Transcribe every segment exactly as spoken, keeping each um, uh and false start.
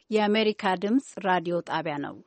የአሜሪካ ድምፅ ራዲዮ ጣቢያ ነው።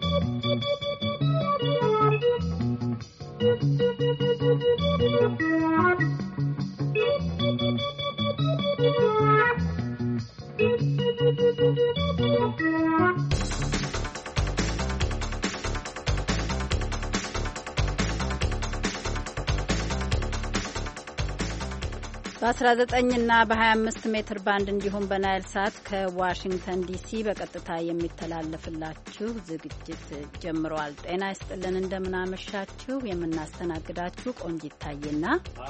በአስራ ዘጠኝ እና በሀያ አምስት ሜትር ባንድ እንዲሁም በናይል ሳት ከዋሽንግተን ዲሲ በቀጥታ የሚተላለፍላችሁ ዝግጅት ጀምሯል። ጤና ይስጥልን፣ እንደምናመሻችሁ። የምናስተናግዳችሁ ቆንጂት ታዬና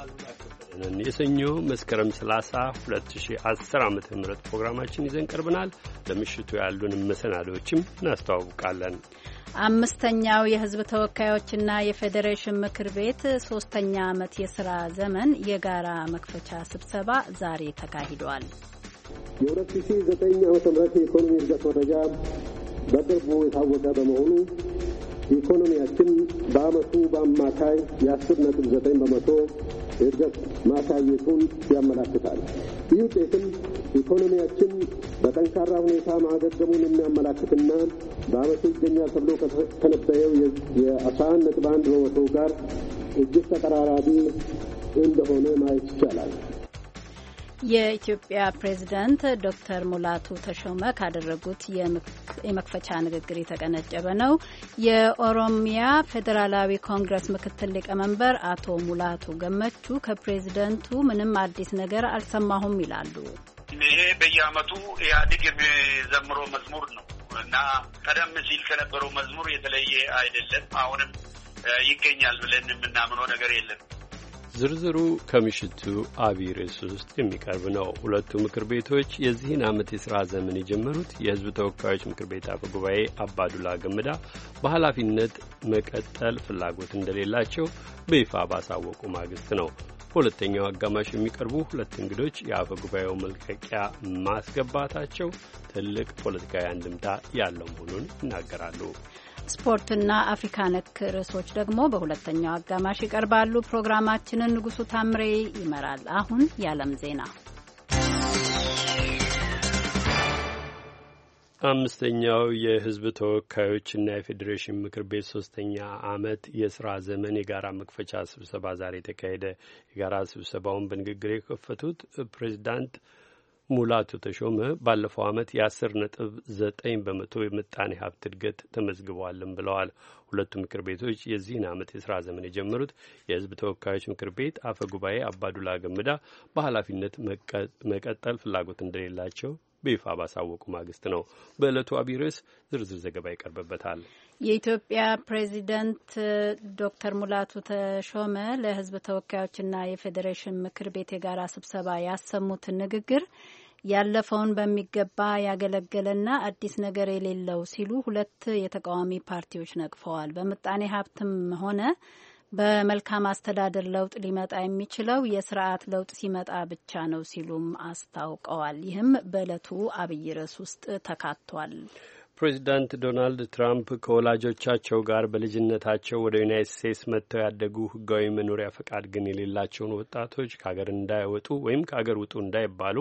የሰኞ መስከረም ሰላሳ ሁለት ሺህ አስር ዓመተ ምህረት ፕሮግራማችን ይዘን ቀርበናል። ለምሽቱ ያሉን መሰናዶዎችም እናስተዋውቃለን። አምስተኛው የሕዝብ ተወካዮችና የፌዴሬሽን ምክር ቤት ሶስተኛ ዓመት የስራ ዘመን የጋራ መክፈቻ ስብሰባ ዛሬ ተካሂዷል። የሁለት ሺህ ዘጠኝ ዓመተ ምህረት የኢኮኖሚ እድገት መረጃ በቅርቡ የታወቀ በመሆኑ ኢኮኖሚያችን በአመቱ በአማካይ የአስር ነጥብ ዘጠኝ በመቶ እድገት ማሳየቱን ያመላክታል። ይህ ውጤትም ኢኮኖሚያችን በጠንካራ ሁኔታ ማገገሙን የሚያመላክትና በአመቱ ይገኛል ተብሎ ከተነበየው የአስራ አንድ ነጥብ አንድ በመቶ ጋር እጅግ ተቀራራቢ እንደሆነ ማየት ይቻላል። የኢትዮጵያ ፕሬዝዳንት ዶክተር ሙላቱ ተሾመ ካደረጉት የመክፈቻ ንግግር የተቀነጨበ ነው። የኦሮሚያ ፌዴራላዊ ኮንግረስ ምክትል ሊቀመንበር አቶ ሙላቱ ገመቹ ከፕሬዝደንቱ ምንም አዲስ ነገር አልሰማሁም ይላሉ። ይሄ በየአመቱ ኢህአዴግ የሚዘምረው መዝሙር ነው እና ቀደም ሲል ከነበረው መዝሙር የተለየ አይደለም። አሁንም ይገኛል ብለን የምናምነው ነገር የለም። ዝርዝሩ ከምሽቱ አብይ ርዕስ ውስጥ የሚቀርብ ነው። ሁለቱ ምክር ቤቶች የዚህን ዓመት የሥራ ዘመን የጀመሩት የሕዝብ ተወካዮች ምክር ቤት አፈ ጉባኤ አባዱላ ገመዳ በኃላፊነት መቀጠል ፍላጎት እንደሌላቸው በይፋ ባሳወቁ ማግስት ነው። በሁለተኛው አጋማሽ የሚቀርቡ ሁለት እንግዶች የአፈ ጉባኤው መልቀቂያ ማስገባታቸው ትልቅ ፖለቲካዊ አንድምታ ያለው መሆኑን ይናገራሉ። ስፖርትና አፍሪካ ነክ ርዕሶች ደግሞ በሁለተኛው አጋማሽ ይቀርባሉ። ፕሮግራማችንን ንጉሱ ታምሬ ይመራል። አሁን የዓለም ዜና። አምስተኛው የሕዝብ ተወካዮችና የፌዴሬሽን ምክር ቤት ሶስተኛ ዓመት የስራ ዘመን የጋራ መክፈቻ ስብሰባ ዛሬ ተካሄደ። የጋራ ስብሰባውን በንግግር የከፈቱት ፕሬዚዳንት ሙላቱ ተሾመ ባለፈው ዓመት የአስር ነጥብ ዘጠኝ በመቶ የምጣኔ ሀብት እድገት ተመዝግበዋልም ብለዋል። ሁለቱ ምክር ቤቶች የዚህን ዓመት የስራ ዘመን የጀመሩት የሕዝብ ተወካዮች ምክር ቤት አፈ ጉባኤ አባዱላ ገመዳ በኃላፊነት መቀጠል ፍላጎት እንደሌላቸው በይፋ ባሳወቁ ማግስት ነው። በዕለቱ አብይ ርዕስ ዝርዝር ዘገባ ይቀርብበታል። የኢትዮጵያ ፕሬዚደንት ዶክተር ሙላቱ ተሾመ ለሕዝብ ተወካዮችና የፌዴሬሽን ምክር ቤት የጋራ ስብሰባ ያሰሙትን ንግግር ያለፈውን በሚገባ ያገለገለና አዲስ ነገር የሌለው ሲሉ ሁለት የተቃዋሚ ፓርቲዎች ነቅፈዋል። በምጣኔ ሀብትም ሆነ በመልካም አስተዳደር ለውጥ ሊመጣ የሚችለው የስርዓት ለውጥ ሲመጣ ብቻ ነው ሲሉም አስታውቀዋል። ይህም በዕለቱ አብይ ርዕስ ውስጥ ተካቷል። ፕሬዚዳንት ዶናልድ ትራምፕ ከወላጆቻቸው ጋር በልጅነታቸው ወደ ዩናይትድ ስቴትስ መጥተው ያደጉ ሕጋዊ መኖሪያ ፈቃድ ግን የሌላቸውን ወጣቶች ከሀገር እንዳይወጡ ወይም ከሀገር ውጡ እንዳይባሉ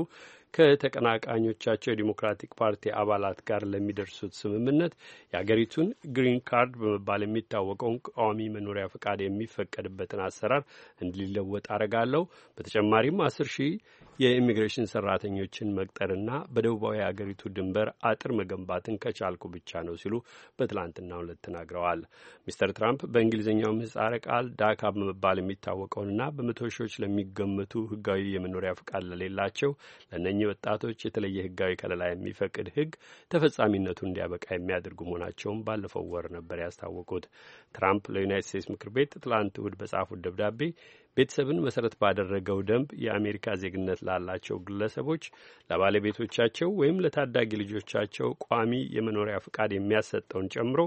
ከተቀናቃኞቻቸው የዲሞክራቲክ ፓርቲ አባላት ጋር ለሚደርሱት ስምምነት የአገሪቱን ግሪን ካርድ በመባል የሚታወቀውን ቋሚ መኖሪያ ፈቃድ የሚፈቀድበትን አሰራር እንዲለወጥ አረጋለሁ። በተጨማሪም አስር ሺህ የኢሚግሬሽን ሰራተኞችን መቅጠርና በደቡባዊ አገሪቱ ድንበር አጥር መገንባትን ከቻልኩ ብቻ ነው ሲሉ በትላንትናው ዕለት ተናግረዋል። ሚስተር ትራምፕ በእንግሊዝኛው ምህጻረ ቃል ዳካ በመባል የሚታወቀውንና በመቶ ሺዎች ለሚገመቱ ሕጋዊ የመኖሪያ ፈቃድ ለሌላቸው ለእነኚህ ወጣቶች የተለየ ሕጋዊ ከለላ የሚፈቅድ ሕግ ተፈጻሚነቱ እንዲያበቃ የሚያደርጉ መሆናቸውን ባለፈው ወር ነበር ያስታወቁት። ትራምፕ ለዩናይትድ ስቴትስ ምክር ቤት ትላንት እሁድ በጻፉት ደብዳቤ ቤተሰብን መሰረት ባደረገው ደንብ የአሜሪካ ዜግነት ላላቸው ግለሰቦች ለባለቤቶቻቸው ወይም ለታዳጊ ልጆቻቸው ቋሚ የመኖሪያ ፈቃድ የሚያሰጠውን ጨምሮ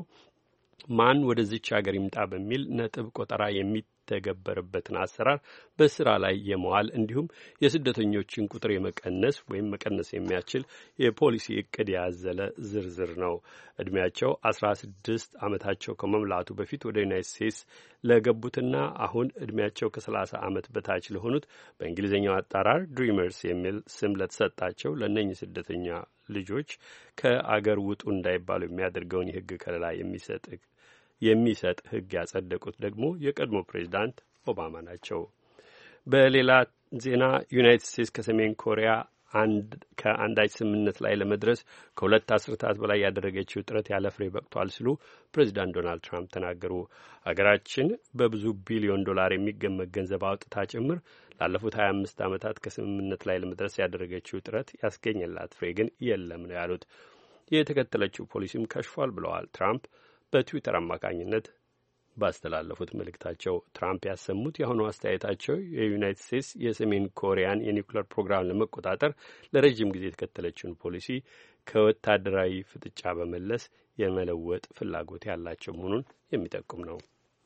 ማን ወደዚች ሀገር ይምጣ በሚል ነጥብ ቆጠራ የሚተገበርበትን አሰራር በስራ ላይ የመዋል እንዲሁም የስደተኞችን ቁጥር የመቀነስ ወይም መቀነስ የሚያስችል የፖሊሲ እቅድ ያዘለ ዝርዝር ነው። እድሜያቸው አስራ ስድስት ዓመታቸው ከመምላቱ በፊት ወደ ዩናይትድ ስቴትስ ለገቡትና አሁን እድሜያቸው ከሰላሳ ዓመት በታች ለሆኑት በእንግሊዝኛው አጠራር ድሪመርስ የሚል ስም ለተሰጣቸው ለእነኚህ ስደተኛ ልጆች ከአገር ውጡ እንዳይባሉ የሚያደርገውን የሕግ ከለላ የሚሰጥ የሚሰጥ ሕግ ያጸደቁት ደግሞ የቀድሞ ፕሬዚዳንት ኦባማ ናቸው። በሌላ ዜና ዩናይትድ ስቴትስ ከሰሜን ኮሪያ አንድ ከአንዳች ስምምነት ላይ ለመድረስ ከሁለት አስርታት በላይ ያደረገችው ጥረት ያለ ፍሬ በቅቷል ሲሉ ፕሬዚዳንት ዶናልድ ትራምፕ ተናገሩ። ሀገራችን በብዙ ቢሊዮን ዶላር የሚገመት ገንዘብ አውጥታ ጭምር ላለፉት ሀያ አምስት ዓመታት ከስምምነት ላይ ለመድረስ ያደረገችው ጥረት ያስገኘላት ፍሬ ግን የለም ነው ያሉት። የተከተለችው ፖሊሲም ከሽፏል ብለዋል ትራምፕ በትዊተር አማካኝነት ባስተላለፉት መልእክታቸው። ትራምፕ ያሰሙት የአሁኑ አስተያየታቸው የዩናይትድ ስቴትስ የሰሜን ኮሪያን የኒውክሌር ፕሮግራም ለመቆጣጠር ለረጅም ጊዜ የተከተለችውን ፖሊሲ ከወታደራዊ ፍጥጫ በመለስ የመለወጥ ፍላጎት ያላቸው መሆኑን የሚጠቁም ነው።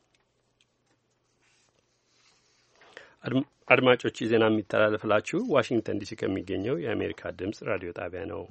አድማጮች ዜና የሚተላለፍላችሁ ዋሽንግተን ዲሲ ከሚገኘው የአሜሪካ ድምጽ ራዲዮ ጣቢያ ነው።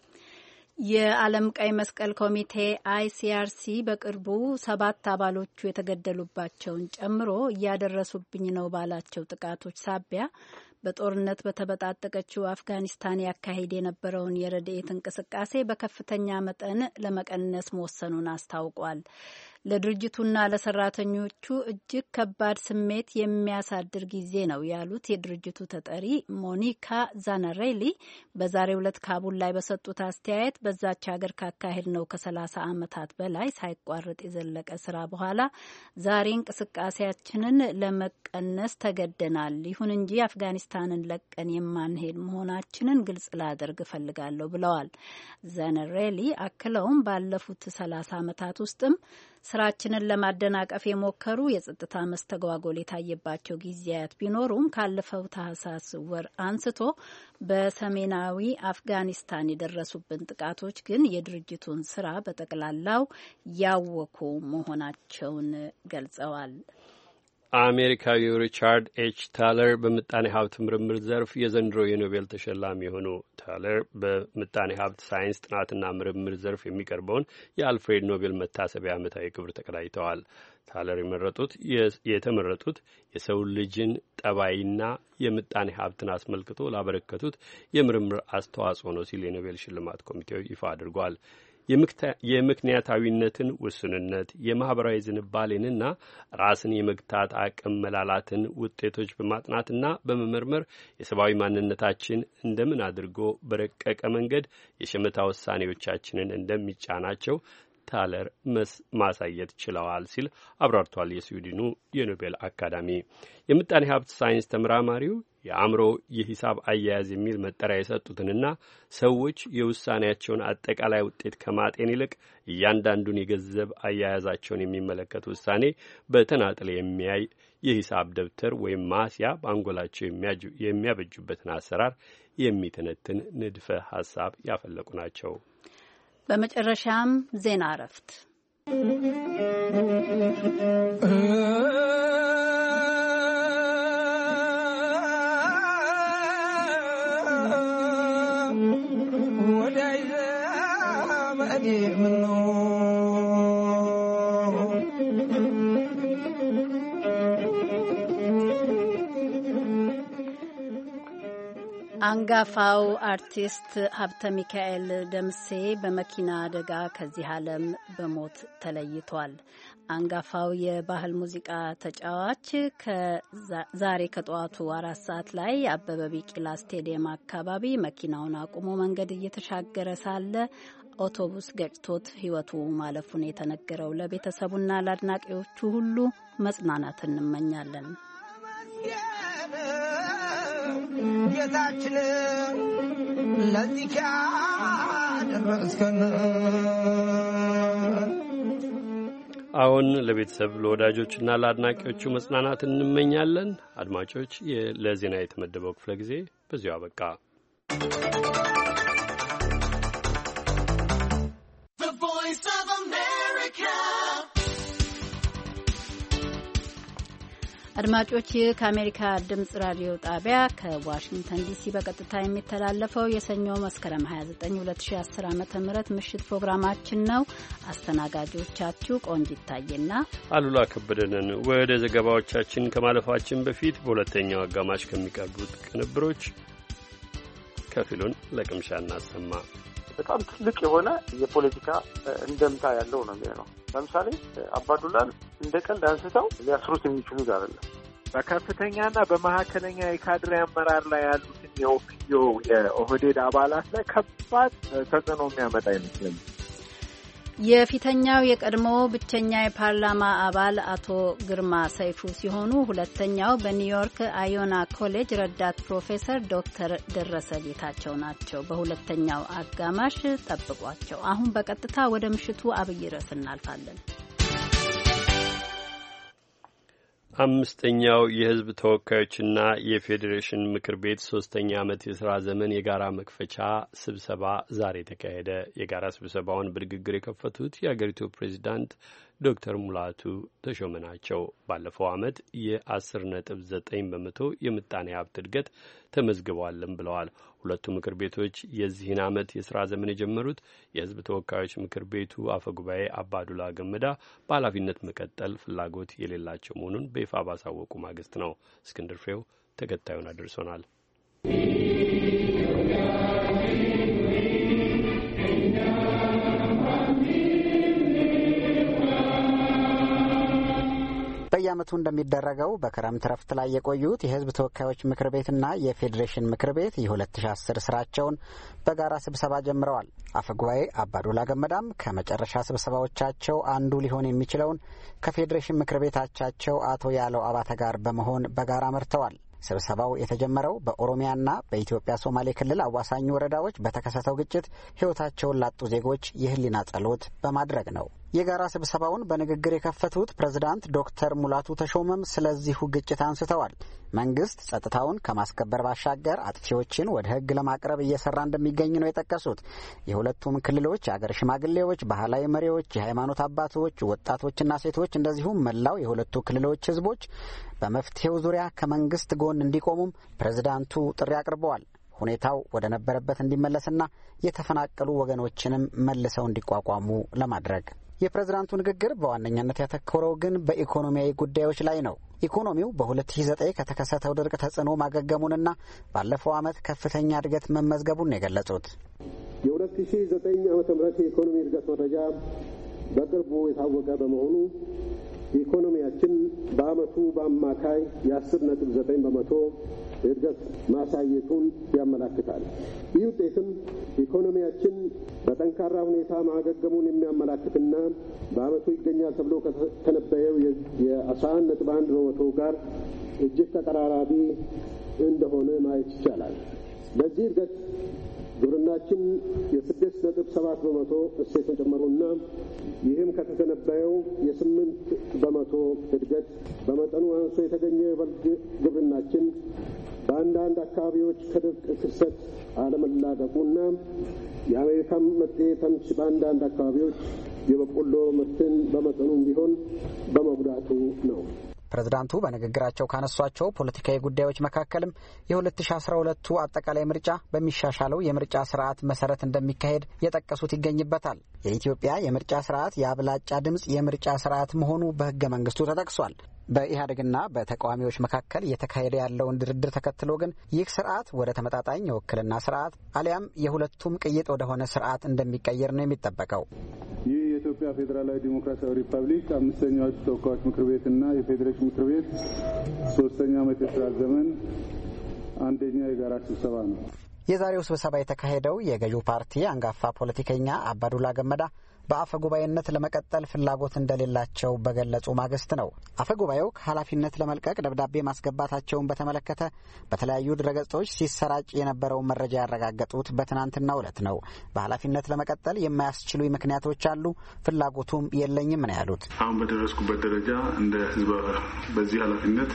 የዓለም ቀይ መስቀል ኮሚቴ አይሲአርሲ በቅርቡ ሰባት አባሎቹ የተገደሉባቸውን ጨምሮ እያደረሱብኝ ነው ባላቸው ጥቃቶች ሳቢያ በጦርነት በተበጣጠቀችው አፍጋኒስታን ያካሂድ የነበረውን የረድኤት እንቅስቃሴ በከፍተኛ መጠን ለመቀነስ መወሰኑን አስታውቋል። ለድርጅቱና ለሰራተኞቹ እጅግ ከባድ ስሜት የሚያሳድር ጊዜ ነው ያሉት የድርጅቱ ተጠሪ ሞኒካ ዛናሬሊ በዛሬው ዕለት ካቡል ላይ በሰጡት አስተያየት በዛች ሀገር ካካሄድ ነው ከሰላሳ ዓመታት በላይ ሳይቋረጥ የዘለቀ ስራ በኋላ ዛሬ እንቅስቃሴያችንን ለመቀነስ ተገደናል። ይሁን እንጂ አፍጋኒስታንን ለቀን የማንሄድ መሆናችንን ግልጽ ላደርግ እፈልጋለሁ ብለዋል። ዛናሬሊ አክለውም ባለፉት ሰላሳ ዓመታት ውስጥም ስራችንን ለማደናቀፍ የሞከሩ የጸጥታ መስተጓጎል የታየባቸው ጊዜያት ቢኖሩም ካለፈው ታህሳስ ወር አንስቶ በሰሜናዊ አፍጋኒስታን የደረሱብን ጥቃቶች ግን የድርጅቱን ስራ በጠቅላላው ያወኩ መሆናቸውን ገልጸዋል። አሜሪካዊው ሪቻርድ ኤች ታለር በምጣኔ ሀብት ምርምር ዘርፍ የዘንድሮ የኖቤል ተሸላሚ የሆኑ ታለር በምጣኔ ሀብት ሳይንስ ጥናትና ምርምር ዘርፍ የሚቀርበውን የአልፍሬድ ኖቤል መታሰቢያ ዓመታዊ ክብር ተቀዳጅተዋል። ታለር የመረጡት የተመረጡት የሰው ልጅን ጠባይና የምጣኔ ሀብትን አስመልክቶ ላበረከቱት የምርምር አስተዋጽኦ ነው ሲል የኖቤል ሽልማት ኮሚቴው ይፋ አድርጓል። የምክንያታዊነትን ውስንነት፣ የማህበራዊ ዝንባሌንና ራስን የመግታት አቅም መላላትን ውጤቶች በማጥናትና በመመርመር የሰብአዊ ማንነታችን እንደምን አድርጎ በረቀቀ መንገድ የሸመታ ውሳኔዎቻችንን እንደሚጫናቸው ታለር ማሳየት ችለዋል ሲል አብራርቷል። የስዊድኑ የኖቤል አካዳሚ የምጣኔ ሀብት ሳይንስ ተመራማሪው የአእምሮ የሂሳብ አያያዝ የሚል መጠሪያ የሰጡትንና ሰዎች የውሳኔያቸውን አጠቃላይ ውጤት ከማጤን ይልቅ እያንዳንዱን የገንዘብ አያያዛቸውን የሚመለከት ውሳኔ በተናጠል የሚያይ የሂሳብ ደብተር ወይም ማስያ በአንጎላቸው የሚያበጁበትን አሰራር የሚተነትን ንድፈ ሀሳብ ያፈለቁ ናቸው። በመጨረሻም ዜና እረፍት አንጋፋው አርቲስት ሀብተ ሚካኤል ደምሴ በመኪና አደጋ ከዚህ ዓለም በሞት ተለይቷል። አንጋፋው የባህል ሙዚቃ ተጫዋች ዛሬ ከጠዋቱ አራት ሰዓት ላይ አበበ ቢቂላ ስቴዲየም አካባቢ መኪናውን አቁሞ መንገድ እየተሻገረ ሳለ አውቶቡስ ገጭቶት ሕይወቱ ማለፉን የተነገረው ለቤተሰቡና ለአድናቂዎቹ ሁሉ መጽናናት እንመኛለን። ጌታችን ለዚህ ያደረስከን። አሁን ለቤተሰብ ለወዳጆችና ለአድናቂዎቹ መጽናናት እንመኛለን። አድማጮች፣ ለዜና የተመደበው ክፍለ ጊዜ በዚሁ አበቃ። አድማጮች፣ ይህ ከአሜሪካ ድምጽ ራዲዮ ጣቢያ ከዋሽንግተን ዲሲ በቀጥታ የሚተላለፈው የሰኞ መስከረም ሀያ ዘጠኝ ሁለት ሺ አስር ዓመተ ምህረት ምሽት ፕሮግራማችን ነው። አስተናጋጆቻችሁ ቆንጂት ታዬና አሉላ ከበደንን። ወደ ዘገባዎቻችን ከማለፋችን በፊት በሁለተኛው አጋማሽ ከሚቀርቡት ቅንብሮች ከፊሉን ለቅምሻ እናሰማ። በጣም ትልቅ የሆነ የፖለቲካ እንደምታ ያለው ነው የሚሆነው። ለምሳሌ አባዱላን እንደ ቀልድ አንስተው ሊያስሩት የሚችሉት አይደለም። በከፍተኛና በመካከለኛ የካድሬ አመራር ላይ ያሉትን የኦፒዮ የኦህዴድ አባላት ላይ ከባድ ተጽዕኖ የሚያመጣ ይመስለኛል። የፊተኛው የቀድሞ ብቸኛ የፓርላማ አባል አቶ ግርማ ሰይፉ ሲሆኑ ሁለተኛው በኒውዮርክ አዮና ኮሌጅ ረዳት ፕሮፌሰር ዶክተር ደረሰ ጌታቸው ናቸው። በሁለተኛው አጋማሽ ጠብቋቸው። አሁን በቀጥታ ወደ ምሽቱ አብይ ርዕስ እናልፋለን። አምስተኛው የሕዝብ ተወካዮችና የፌዴሬሽን ምክር ቤት ሶስተኛ ዓመት የሥራ ዘመን የጋራ መክፈቻ ስብሰባ ዛሬ ተካሄደ። የጋራ ስብሰባውን በንግግር የከፈቱት የአገሪቱ ፕሬዚዳንት ዶክተር ሙላቱ ተሾመ ናቸው። ባለፈው ዓመት የአስር ነጥብ ዘጠኝ በመቶ የምጣኔ ሀብት እድገት ተመዝግቧልም ብለዋል። ሁለቱ ምክር ቤቶች የዚህን ዓመት የሥራ ዘመን የጀመሩት የሕዝብ ተወካዮች ምክር ቤቱ አፈ ጉባኤ አባዱላ ገመዳ በኃላፊነት መቀጠል ፍላጎት የሌላቸው መሆኑን በይፋ ባሳወቁ ማግስት ነው። እስክንድር ፍሬው ተከታዩን አድርሶናል። በየዓመቱ እንደሚደረገው በክረምት ረፍት ላይ የቆዩት የሕዝብ ተወካዮች ምክር ቤትና የፌዴሬሽን ምክር ቤት የሁለት ሺ አስር ስራቸውን በጋራ ስብሰባ ጀምረዋል። አፈጉባኤ አባዱላ ገመዳም ከመጨረሻ ስብሰባዎቻቸው አንዱ ሊሆን የሚችለውን ከፌዴሬሽን ምክር ቤታቻቸው አቶ ያለው አባተ ጋር በመሆን በጋራ መርተዋል። ስብሰባው የተጀመረው በኦሮሚያና በኢትዮጵያ ሶማሌ ክልል አዋሳኝ ወረዳዎች በተከሰተው ግጭት ሕይወታቸውን ላጡ ዜጎች የህሊና ጸሎት በማድረግ ነው። የጋራ ስብሰባውን በንግግር የከፈቱት ፕሬዝዳንት ዶክተር ሙላቱ ተሾመም ስለዚሁ ግጭት አንስተዋል። መንግስት ጸጥታውን ከማስከበር ባሻገር አጥፊዎችን ወደ ህግ ለማቅረብ እየሰራ እንደሚገኝ ነው የጠቀሱት። የሁለቱም ክልሎች የአገር ሽማግሌዎች፣ ባህላዊ መሪዎች፣ የሃይማኖት አባቶች፣ ወጣቶችና ሴቶች እንደዚሁም መላው የሁለቱ ክልሎች ህዝቦች በመፍትሄው ዙሪያ ከመንግስት ጎን እንዲቆሙም ፕሬዝዳንቱ ጥሪ አቅርበዋል። ሁኔታው ወደ ነበረበት እንዲመለስና የተፈናቀሉ ወገኖችንም መልሰው እንዲቋቋሙ ለማድረግ የፕሬዝዳንቱ ንግግር በዋነኛነት ያተኮረው ግን በኢኮኖሚያዊ ጉዳዮች ላይ ነው። ኢኮኖሚው በሁለት ሺ ዘጠኝ ከተከሰተው ድርቅ ተጽዕኖ ማገገሙንና ባለፈው ዓመት ከፍተኛ እድገት መመዝገቡን ነው የገለጹት። የሁለት ሺ ዘጠኝ ዓመተ ምህረት የኢኮኖሚ እድገት መረጃ በቅርቡ የታወቀ በመሆኑ ኢኮኖሚያችን በአመቱ በአማካይ የአስር ነጥብ ዘጠኝ በመቶ እድገት ማሳየቱን ያመላክታል። ይህ ውጤትም ኢኮኖሚያችን በጠንካራ ሁኔታ ማገገሙን የሚያመላክትና በአመቱ ይገኛል ተብሎ ከተነበየው የአስራ አንድ ነጥብ አንድ በመቶ ጋር እጅግ ተቀራራቢ እንደሆነ ማየት ይቻላል። በዚህ እድገት ግብርናችን የስድስት ነጥብ ሰባት በመቶ እሴት መጨመሩና ይህም ከተተነበየው የስምንት በመቶ እድገት በመጠኑ አንሶ የተገኘው የበልግ ግብርናችን በአንዳንድ አካባቢዎች ከድርቅ ክስተት አለመላቀቁና የአሜሪካን መጤ ተምች በአንዳንድ አካባቢዎች የበቆሎ ምርትን በመጠኑም ቢሆን በመጉዳቱ ነው። ፕሬዝዳንቱ በንግግራቸው ካነሷቸው ፖለቲካዊ ጉዳዮች መካከልም የሁለት ሺ አስራ ሁለቱ አጠቃላይ ምርጫ በሚሻሻለው የምርጫ ስርዓት መሰረት እንደሚካሄድ የጠቀሱት ይገኝበታል። የኢትዮጵያ የምርጫ ስርዓት የአብላጫ ድምፅ የምርጫ ስርዓት መሆኑ በሕገ መንግስቱ ተጠቅሷል። በኢህአዴግና በተቃዋሚዎች መካከል እየተካሄደ ያለውን ድርድር ተከትሎ ግን ይህ ስርዓት ወደ ተመጣጣኝ የውክልና ስርዓት አሊያም የሁለቱም ቅይጥ ወደሆነ ስርዓት እንደሚቀየር ነው የሚጠበቀው። ይህ የኢትዮጵያ ፌዴራላዊ ዲሞክራሲያዊ ሪፐብሊክ አምስተኛው ተወካዮች ምክር ቤትና የፌዴሬሽን ምክር ቤት ሶስተኛ ዓመት የስራ ዘመን አንደኛ የጋራ ስብሰባ ነው። የዛሬው ስብሰባ የተካሄደው የገዢው ፓርቲ አንጋፋ ፖለቲከኛ አባዱላ ገመዳ በአፈ ጉባኤነት ለመቀጠል ፍላጎት እንደሌላቸው በገለጹ ማግስት ነው። አፈ ጉባኤው ከኃላፊነት ለመልቀቅ ደብዳቤ ማስገባታቸውን በተመለከተ በተለያዩ ድረገጾች ሲሰራጭ የነበረውን መረጃ ያረጋገጡት በትናንትናው ዕለት ነው። በኃላፊነት ለመቀጠል የማያስችሉ ምክንያቶች አሉ፣ ፍላጎቱም የለኝም ነው ያሉት። አሁን በደረስኩበት ደረጃ እንደ ህዝብ በዚህ ኃላፊነት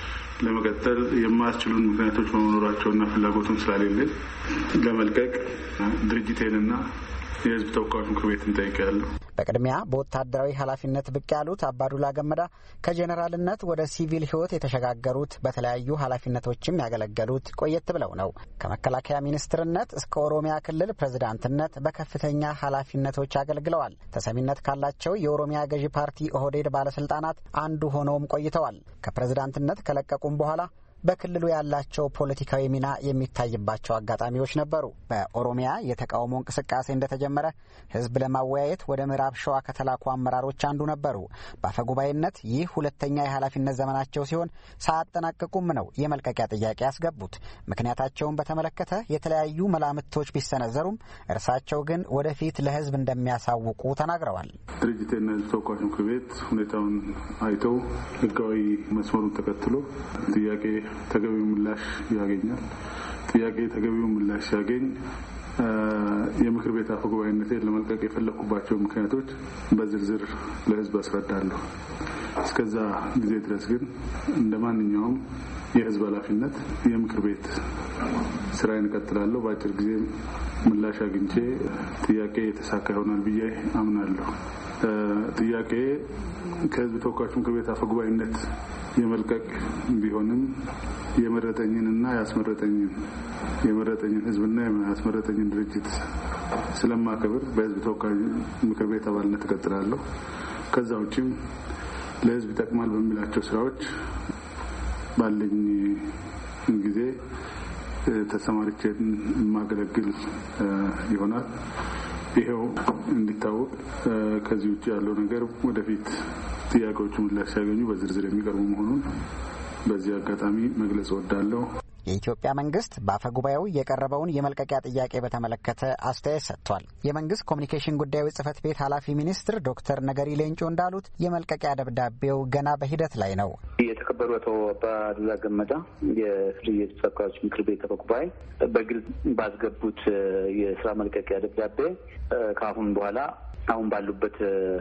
ለመቀጠል የማያስችሉን ምክንያቶች በመኖራቸውና ፍላጎቱም ስላሌለኝ ለመልቀቅ ድርጅቴንና የህዝብ ተወካዮች ምክር ቤትን ጠይቄያለሁ። በቅድሚያ በወታደራዊ ኃላፊነት ብቅ ያሉት አባዱላ ገመዳ ከጄኔራልነት ወደ ሲቪል ህይወት የተሸጋገሩት በተለያዩ ኃላፊነቶችም ያገለገሉት ቆየት ብለው ነው። ከመከላከያ ሚኒስትርነት እስከ ኦሮሚያ ክልል ፕሬዝዳንትነት በከፍተኛ ኃላፊነቶች አገልግለዋል። ተሰሚነት ካላቸው የኦሮሚያ ገዢ ፓርቲ ኦህዴድ ባለስልጣናት አንዱ ሆነውም ቆይተዋል። ከፕሬዝዳንትነት ከለቀቁም በኋላ በክልሉ ያላቸው ፖለቲካዊ ሚና የሚታይባቸው አጋጣሚዎች ነበሩ። በኦሮሚያ የተቃውሞ እንቅስቃሴ እንደተጀመረ ህዝብ ለማወያየት ወደ ምዕራብ ሸዋ ከተላኩ አመራሮች አንዱ ነበሩ። በአፈጉባኤነት ይህ ሁለተኛ የኃላፊነት ዘመናቸው ሲሆን ሳያጠናቅቁም ነው የመልቀቂያ ጥያቄ ያስገቡት። ምክንያታቸውን በተመለከተ የተለያዩ መላምቶች ቢሰነዘሩም እርሳቸው ግን ወደፊት ለህዝብ እንደሚያሳውቁ ተናግረዋል። ድርጅትና ህዝብ ተወካዮች ምክር ቤት ሁኔታውን አይተው ህጋዊ መስመሩን ተከትሎ ጥያቄ ተገቢው ምላሽ ያገኛል። ጥያቄ ተገቢው ምላሽ ያገኝ የምክር ቤት አፈ ጉባኤነቴን ለመልቀቅ የፈለኩባቸው ምክንያቶች በዝርዝር ለህዝብ አስረዳለሁ። እስከዛ ጊዜ ድረስ ግን እንደማንኛውም የህዝብ ኃላፊነት የምክር ቤት ስራዬን እቀጥላለሁ። በአጭር ጊዜ ምላሽ አግኝቼ ጥያቄ የተሳካ ይሆናል ብዬ አምናለሁ። ጥያቄ ከህዝብ ተወካዮች ምክር ቤት አፈ ጉባኤነት የመልቀቅ ቢሆንም የመረጠኝንና ያስመረጠኝን የመረጠኝን ህዝብና ያስመረጠኝን ድርጅት ስለማከብር በህዝብ ተወካዮች ምክር ቤት አባልነት እቀጥላለሁ። ከዛ ውጪም ለህዝብ ይጠቅማል በሚላቸው ስራዎች ባለኝ ጊዜ ተሰማርቼ የማገለግል ይሆናል። ይሄው እንዲታወቅ ከዚህ ውጪ ያለው ነገር ወደፊት ጥያቄዎቹ ምላሽ ሲያገኙ በዝርዝር የሚቀርቡ መሆኑን በዚህ አጋጣሚ መግለጽ እወዳለሁ። የኢትዮጵያ መንግስት በአፈጉባኤው የቀረበውን የመልቀቂያ ጥያቄ በተመለከተ አስተያየት ሰጥቷል። የመንግስት ኮሚኒኬሽን ጉዳዮች ጽህፈት ቤት ኃላፊ ሚኒስትር ዶክተር ነገሪ ሌንጮ እንዳሉት የመልቀቂያ ደብዳቤው ገና በሂደት ላይ ነው። የተከበሩ አቶ አባዱላ ገመዳ የህዝብ ተወካዮች ምክር ቤት አፈ ጉባኤ በግልጽ ባስገቡት የስራ መልቀቂያ ደብዳቤ ከአሁን በኋላ አሁን ባሉበት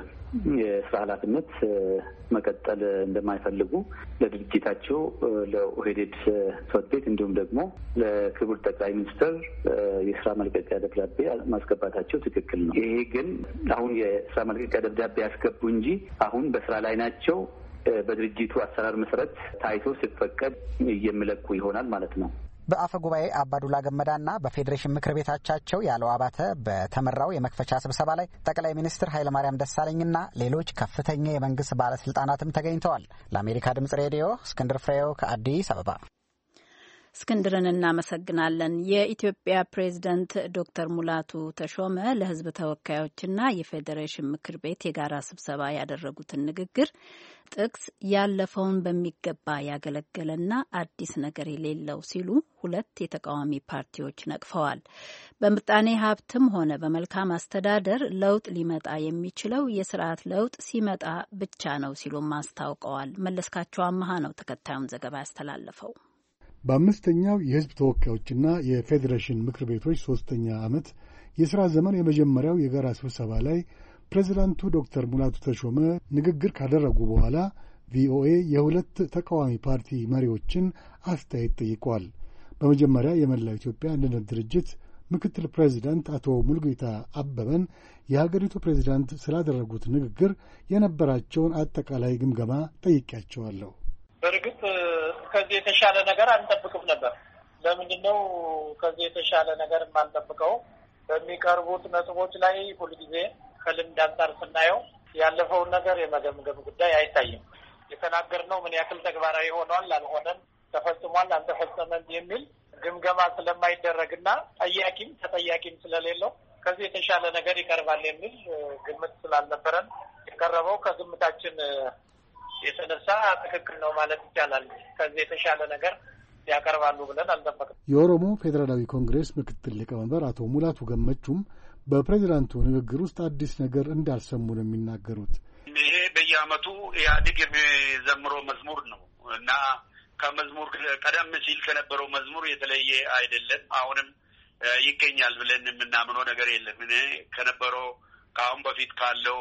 የስራ ኃላፊነት መቀጠል እንደማይፈልጉ ለድርጅታቸው ለኦህዴድ ጽህፈት ቤት እንዲሁም ደግሞ ለክቡር ጠቅላይ ሚኒስትር የስራ መልቀቂያ ደብዳቤ ማስገባታቸው ትክክል ነው። ይሄ ግን አሁን የስራ መልቀቂያ ደብዳቤ ያስገቡ እንጂ አሁን በስራ ላይ ናቸው። በድርጅቱ አሰራር መሰረት ታይቶ ሲፈቀድ የሚለቁ ይሆናል ማለት ነው። በአፈ ጉባኤ አባዱላ ገመዳና በፌዴሬሽን ምክር ቤታቻቸው ያለው አባተ በተመራው የመክፈቻ ስብሰባ ላይ ጠቅላይ ሚኒስትር ኃይለማርያም ደሳለኝና ሌሎች ከፍተኛ የመንግስት ባለስልጣናትም ተገኝተዋል። ለአሜሪካ ድምጽ ሬዲዮ እስክንድር ፍሬው ከአዲስ አበባ። እስክንድርን እናመሰግናለን። የኢትዮጵያ ፕሬዝዳንት ዶክተር ሙላቱ ተሾመ ለህዝብ ተወካዮችና የፌዴሬሽን ምክር ቤት የጋራ ስብሰባ ያደረጉትን ንግግር ጥቅስ ያለፈውን በሚገባ ያገለገለና አዲስ ነገር የሌለው ሲሉ ሁለት የተቃዋሚ ፓርቲዎች ነቅፈዋል። በምጣኔ ሀብትም ሆነ በመልካም አስተዳደር ለውጥ ሊመጣ የሚችለው የስርዓት ለውጥ ሲመጣ ብቻ ነው ሲሉም አስታውቀዋል። መለስካቸው አመሃ ነው ተከታዩን ዘገባ ያስተላለፈው። በአምስተኛው የህዝብ ተወካዮችና የፌዴሬሽን ምክር ቤቶች ሶስተኛ ዓመት የሥራ ዘመን የመጀመሪያው የጋራ ስብሰባ ላይ ፕሬዚዳንቱ ዶክተር ሙላቱ ተሾመ ንግግር ካደረጉ በኋላ ቪኦኤ የሁለት ተቃዋሚ ፓርቲ መሪዎችን አስተያየት ጠይቋል። በመጀመሪያ የመላው ኢትዮጵያ አንድነት ድርጅት ምክትል ፕሬዚዳንት አቶ ሙሉጌታ አበበን የሀገሪቱ ፕሬዚዳንት ስላደረጉት ንግግር የነበራቸውን አጠቃላይ ግምገማ ጠይቄያቸዋለሁ። በእርግጥ ከዚህ የተሻለ ነገር አንጠብቅም ነበር። ለምንድን ነው ከዚህ የተሻለ ነገር የማንጠብቀው? በሚቀርቡት ነጥቦች ላይ ሁልጊዜ ከልምድ አንጻር ስናየው ያለፈውን ነገር የመገምገም ጉዳይ አይታይም። የተናገርነው ምን ያክል ተግባራዊ ሆኗል፣ አልሆነም፣ ተፈጽሟል፣ አልተፈጸመም የሚል ግምገማ ስለማይደረግና ጠያቂም ተጠያቂም ስለሌለው ከዚህ የተሻለ ነገር ይቀርባል የሚል ግምት ስላልነበረን የቀረበው ከግምታችን የተነሳ ትክክል ነው ማለት ይቻላል። ከዚህ የተሻለ ነገር ያቀርባሉ ብለን አልጠበቅም። የኦሮሞ ፌዴራላዊ ኮንግሬስ ምክትል ሊቀመንበር አቶ ሙላቱ ገመቹም በፕሬዚዳንቱ ንግግር ውስጥ አዲስ ነገር እንዳልሰሙ ነው የሚናገሩት። ይሄ በየዓመቱ ኢህአዴግ የሚዘምረው መዝሙር ነው እና ከመዝሙር ቀደም ሲል ከነበረው መዝሙር የተለየ አይደለም። አሁንም ይገኛል ብለን የምናምነው ነገር የለም። እኔ ከነበረው ከአሁን በፊት ካለው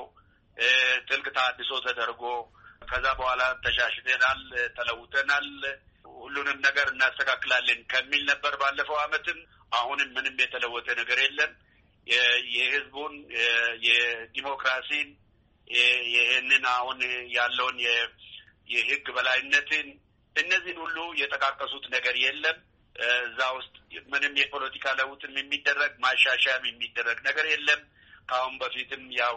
ጥልቅ ተሃድሶ ተደርጎ ከዛ በኋላ ተሻሽለናል፣ ተለውጠናል፣ ሁሉንም ነገር እናስተካክላለን ከሚል ነበር ባለፈው ዓመትም። አሁንም ምንም የተለወጠ ነገር የለም። የህዝቡን የዲሞክራሲን ይህንን አሁን ያለውን የህግ በላይነትን እነዚህን ሁሉ የጠቃቀሱት ነገር የለም። እዛ ውስጥ ምንም የፖለቲካ ለውጥም የሚደረግ ማሻሻያም የሚደረግ ነገር የለም። ከአሁን በፊትም ያው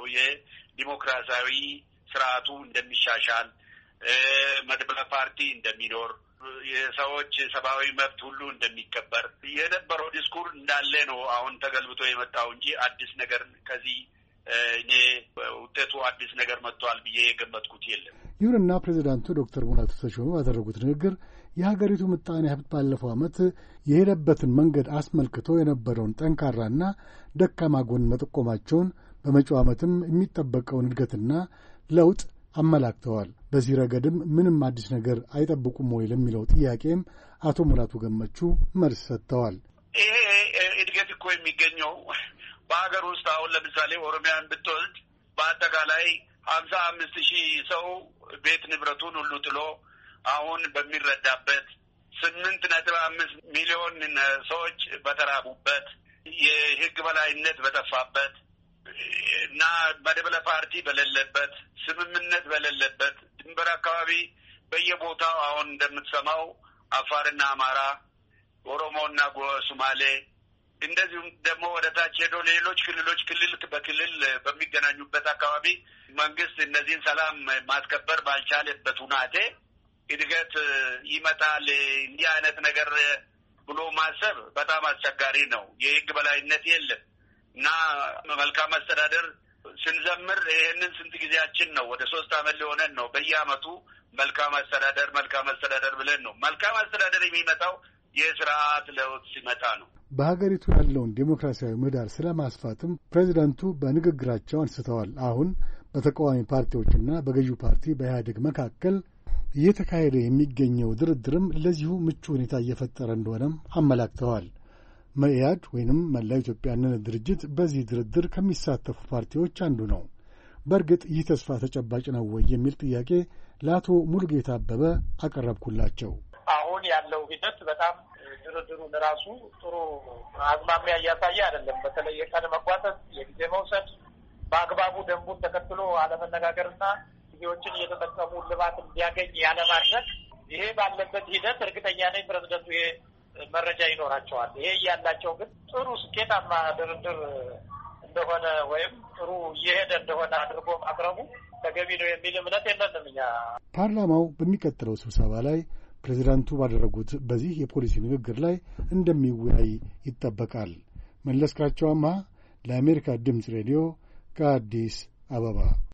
የዲሞክራሲያዊ ስርዓቱ እንደሚሻሻል መድበለ ፓርቲ እንደሚኖር የሰዎች ሰብአዊ መብት ሁሉ እንደሚከበር የነበረው ዲስኩር እንዳለ ነው አሁን ተገልብጦ የመጣው እንጂ አዲስ ነገር ከዚህ እኔ ውጤቱ አዲስ ነገር መጥቷል ብዬ የገመትኩት የለም። ይሁንና ፕሬዚዳንቱ ዶክተር ሙላቱ ተሾመ ባደረጉት ንግግር የሀገሪቱ ምጣኔ ሀብት ባለፈው ዓመት የሄደበትን መንገድ አስመልክቶ የነበረውን ጠንካራና ደካማ ጎን መጠቆማቸውን በመጪው ዓመትም የሚጠበቀውን እድገትና ለውጥ አመላክተዋል። በዚህ ረገድም ምንም አዲስ ነገር አይጠብቁም ወይ ለሚለው ጥያቄም አቶ ሙላቱ ገመቹ መልስ ሰጥተዋል። ይሄ እድገት እኮ የሚገኘው በሀገር ውስጥ አሁን ለምሳሌ ኦሮሚያን ብትወስድ በአጠቃላይ ሀምሳ አምስት ሺህ ሰው ቤት ንብረቱን ሁሉ ጥሎ አሁን በሚረዳበት፣ ስምንት ነጥብ አምስት ሚሊዮን ሰዎች በተራቡበት፣ የህግ በላይነት በጠፋበት እና መደበለ ፓርቲ በሌለበት፣ ስምምነት በሌለበት ድንበር አካባቢ በየቦታው አሁን እንደምትሰማው አፋርና አማራ፣ ኦሮሞና ሶማሌ እንደዚሁም ደግሞ ወደ ታች ሄዶ ሌሎች ክልሎች ክልል በክልል በሚገናኙበት አካባቢ መንግስት እነዚህን ሰላም ማስከበር ባልቻለበት ሁናቴ እድገት ይመጣል እንዲህ አይነት ነገር ብሎ ማሰብ በጣም አስቸጋሪ ነው። የህግ በላይነት የለም እና መልካም አስተዳደር ስንዘምር ይሄንን ስንት ጊዜያችን ነው? ወደ ሶስት አመት ሊሆነን ነው። በየአመቱ መልካም አስተዳደር መልካም አስተዳደር ብለን ነው። መልካም አስተዳደር የሚመጣው የስርዓት ለውጥ ሲመጣ ነው። በሀገሪቱ ያለውን ዴሞክራሲያዊ ምህዳር ስለማስፋትም ፕሬዚዳንቱ በንግግራቸው አንስተዋል። አሁን በተቃዋሚ ፓርቲዎችና በገዢው ፓርቲ በኢህአዴግ መካከል እየተካሄደ የሚገኘው ድርድርም ለዚሁ ምቹ ሁኔታ እየፈጠረ እንደሆነም አመላክተዋል። መኢአድ ወይንም መላው ኢትዮጵያ አንድነት ድርጅት በዚህ ድርድር ከሚሳተፉ ፓርቲዎች አንዱ ነው። በእርግጥ ይህ ተስፋ ተጨባጭ ነው ወይ የሚል ጥያቄ ለአቶ ሙሉጌታ አበበ አቀረብኩላቸው። አሁን ያለው ሂደት በጣም ድርድሩን ራሱ ጥሩ አዝማሚያ እያሳየ አይደለም። በተለይ የቀን መጓተት፣ የጊዜ መውሰድ፣ በአግባቡ ደንቡን ተከትሎ አለመነጋገርና ጊዜዎችን እየተጠቀሙ ልባት እንዲያገኝ ያለማድረግ፣ ይሄ ባለበት ሂደት እርግጠኛ ነኝ ፕሬዝደንቱ ይሄ መረጃ ይኖራቸዋል። ይሄ እያላቸው ግን ጥሩ ስኬታማ ድርድር እንደሆነ ወይም ጥሩ እየሄደ እንደሆነ አድርጎ ማቅረቡ ተገቢ ነው የሚል እምነት የለንም እኛ። ፓርላማው በሚቀጥለው ስብሰባ ላይ ፕሬዚዳንቱ ባደረጉት በዚህ የፖሊሲ ንግግር ላይ እንደሚወያይ ይጠበቃል። መለስካቸው አምሃ ለአሜሪካ ድምፅ ሬዲዮ ከአዲስ አበባ።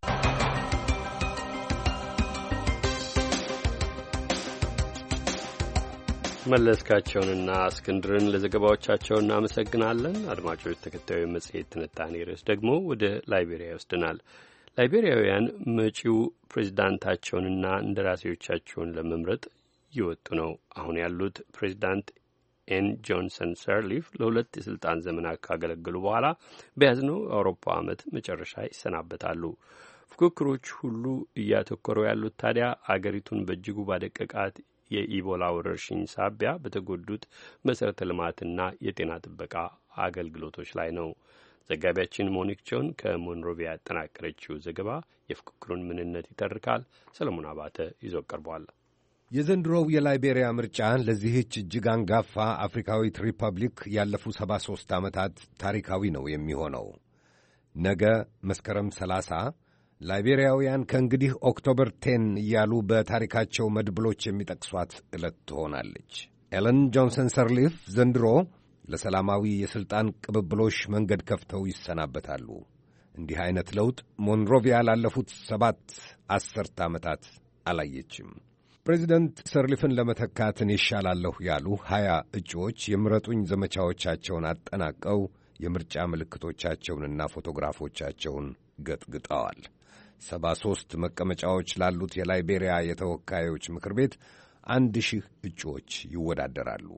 መለስካቸውንና እስክንድርን ለዘገባዎቻቸው እናመሰግናለን። አድማጮች፣ ተከታዩ መጽሔት ትንታኔ ርዕስ ደግሞ ወደ ላይቤሪያ ይወስድናል። ላይቤሪያውያን መጪው ፕሬዚዳንታቸውንና እንደራሴዎቻቸውን ለመምረጥ እየወጡ ነው። አሁን ያሉት ፕሬዚዳንት ኤን ጆንሰን ሰርሊፍ ለሁለት የስልጣን ዘመናት ካገለገሉ በኋላ በያዝነው የአውሮፓ ዓመት መጨረሻ ይሰናበታሉ። ፉክክሮች ሁሉ እያተኮሩ ያሉት ታዲያ አገሪቱን በእጅጉ ባደቀቃት የኢቦላ ወረርሽኝ ሳቢያ በተጎዱት መሠረተ ልማትና የጤና ጥበቃ አገልግሎቶች ላይ ነው። ዘጋቢያችን ሞኒክ ጆን ከሞንሮቪያ ያጠናቀረችው ዘገባ የፉክክሩን ምንነት ይተርካል። ሰለሞን አባተ ይዞ ቀርቧል። የዘንድሮው የላይቤሪያ ምርጫ ለዚህች እጅግ አንጋፋ አፍሪካዊት ሪፐብሊክ ያለፉ ሰባ ሦስት ዓመታት ታሪካዊ ነው የሚሆነው። ነገ መስከረም ሰላሳ ላይቤሪያውያን ከእንግዲህ ኦክቶበር ቴን እያሉ በታሪካቸው መድብሎች የሚጠቅሷት ዕለት ትሆናለች። ኤለን ጆንሰን ሰርሊፍ ዘንድሮ ለሰላማዊ የሥልጣን ቅብብሎሽ መንገድ ከፍተው ይሰናበታሉ። እንዲህ ዐይነት ለውጥ ሞንሮቪያ ላለፉት ሰባት አስርተ ዓመታት አላየችም። ፕሬዚደንት ሰርሊፍን ለመተካት እኔ እሻላለሁ ያሉ ሀያ እጩዎች የምረጡኝ ዘመቻዎቻቸውን አጠናቀው የምርጫ ምልክቶቻቸውንና ፎቶግራፎቻቸውን ገጥግጠዋል። ሰባ ሦስት መቀመጫዎች ላሉት የላይቤሪያ የተወካዮች ምክር ቤት አንድ ሺህ እጩዎች ይወዳደራሉ።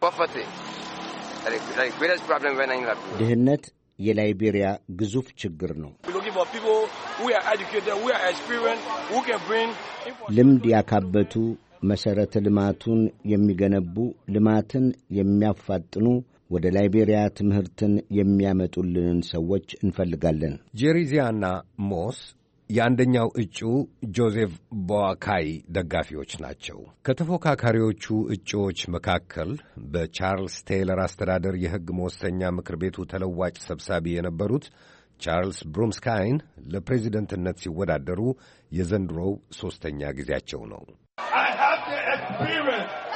ድህነት የላይቤሪያ ግዙፍ ችግር ነው። ልምድ ያካበቱ፣ መሠረተ ልማቱን የሚገነቡ፣ ልማትን የሚያፋጥኑ፣ ወደ ላይቤሪያ ትምህርትን የሚያመጡልንን ሰዎች እንፈልጋለን። ጄሪዚያና ሞስ የአንደኛው እጩ ጆዜፍ ቦዋካይ ደጋፊዎች ናቸው። ከተፎካካሪዎቹ እጩዎች መካከል በቻርልስ ቴይለር አስተዳደር የሕግ መወሰኛ ምክር ቤቱ ተለዋጭ ሰብሳቢ የነበሩት ቻርልስ ብሩምስካይን ለፕሬዚደንትነት ሲወዳደሩ የዘንድሮው ሦስተኛ ጊዜያቸው ነው።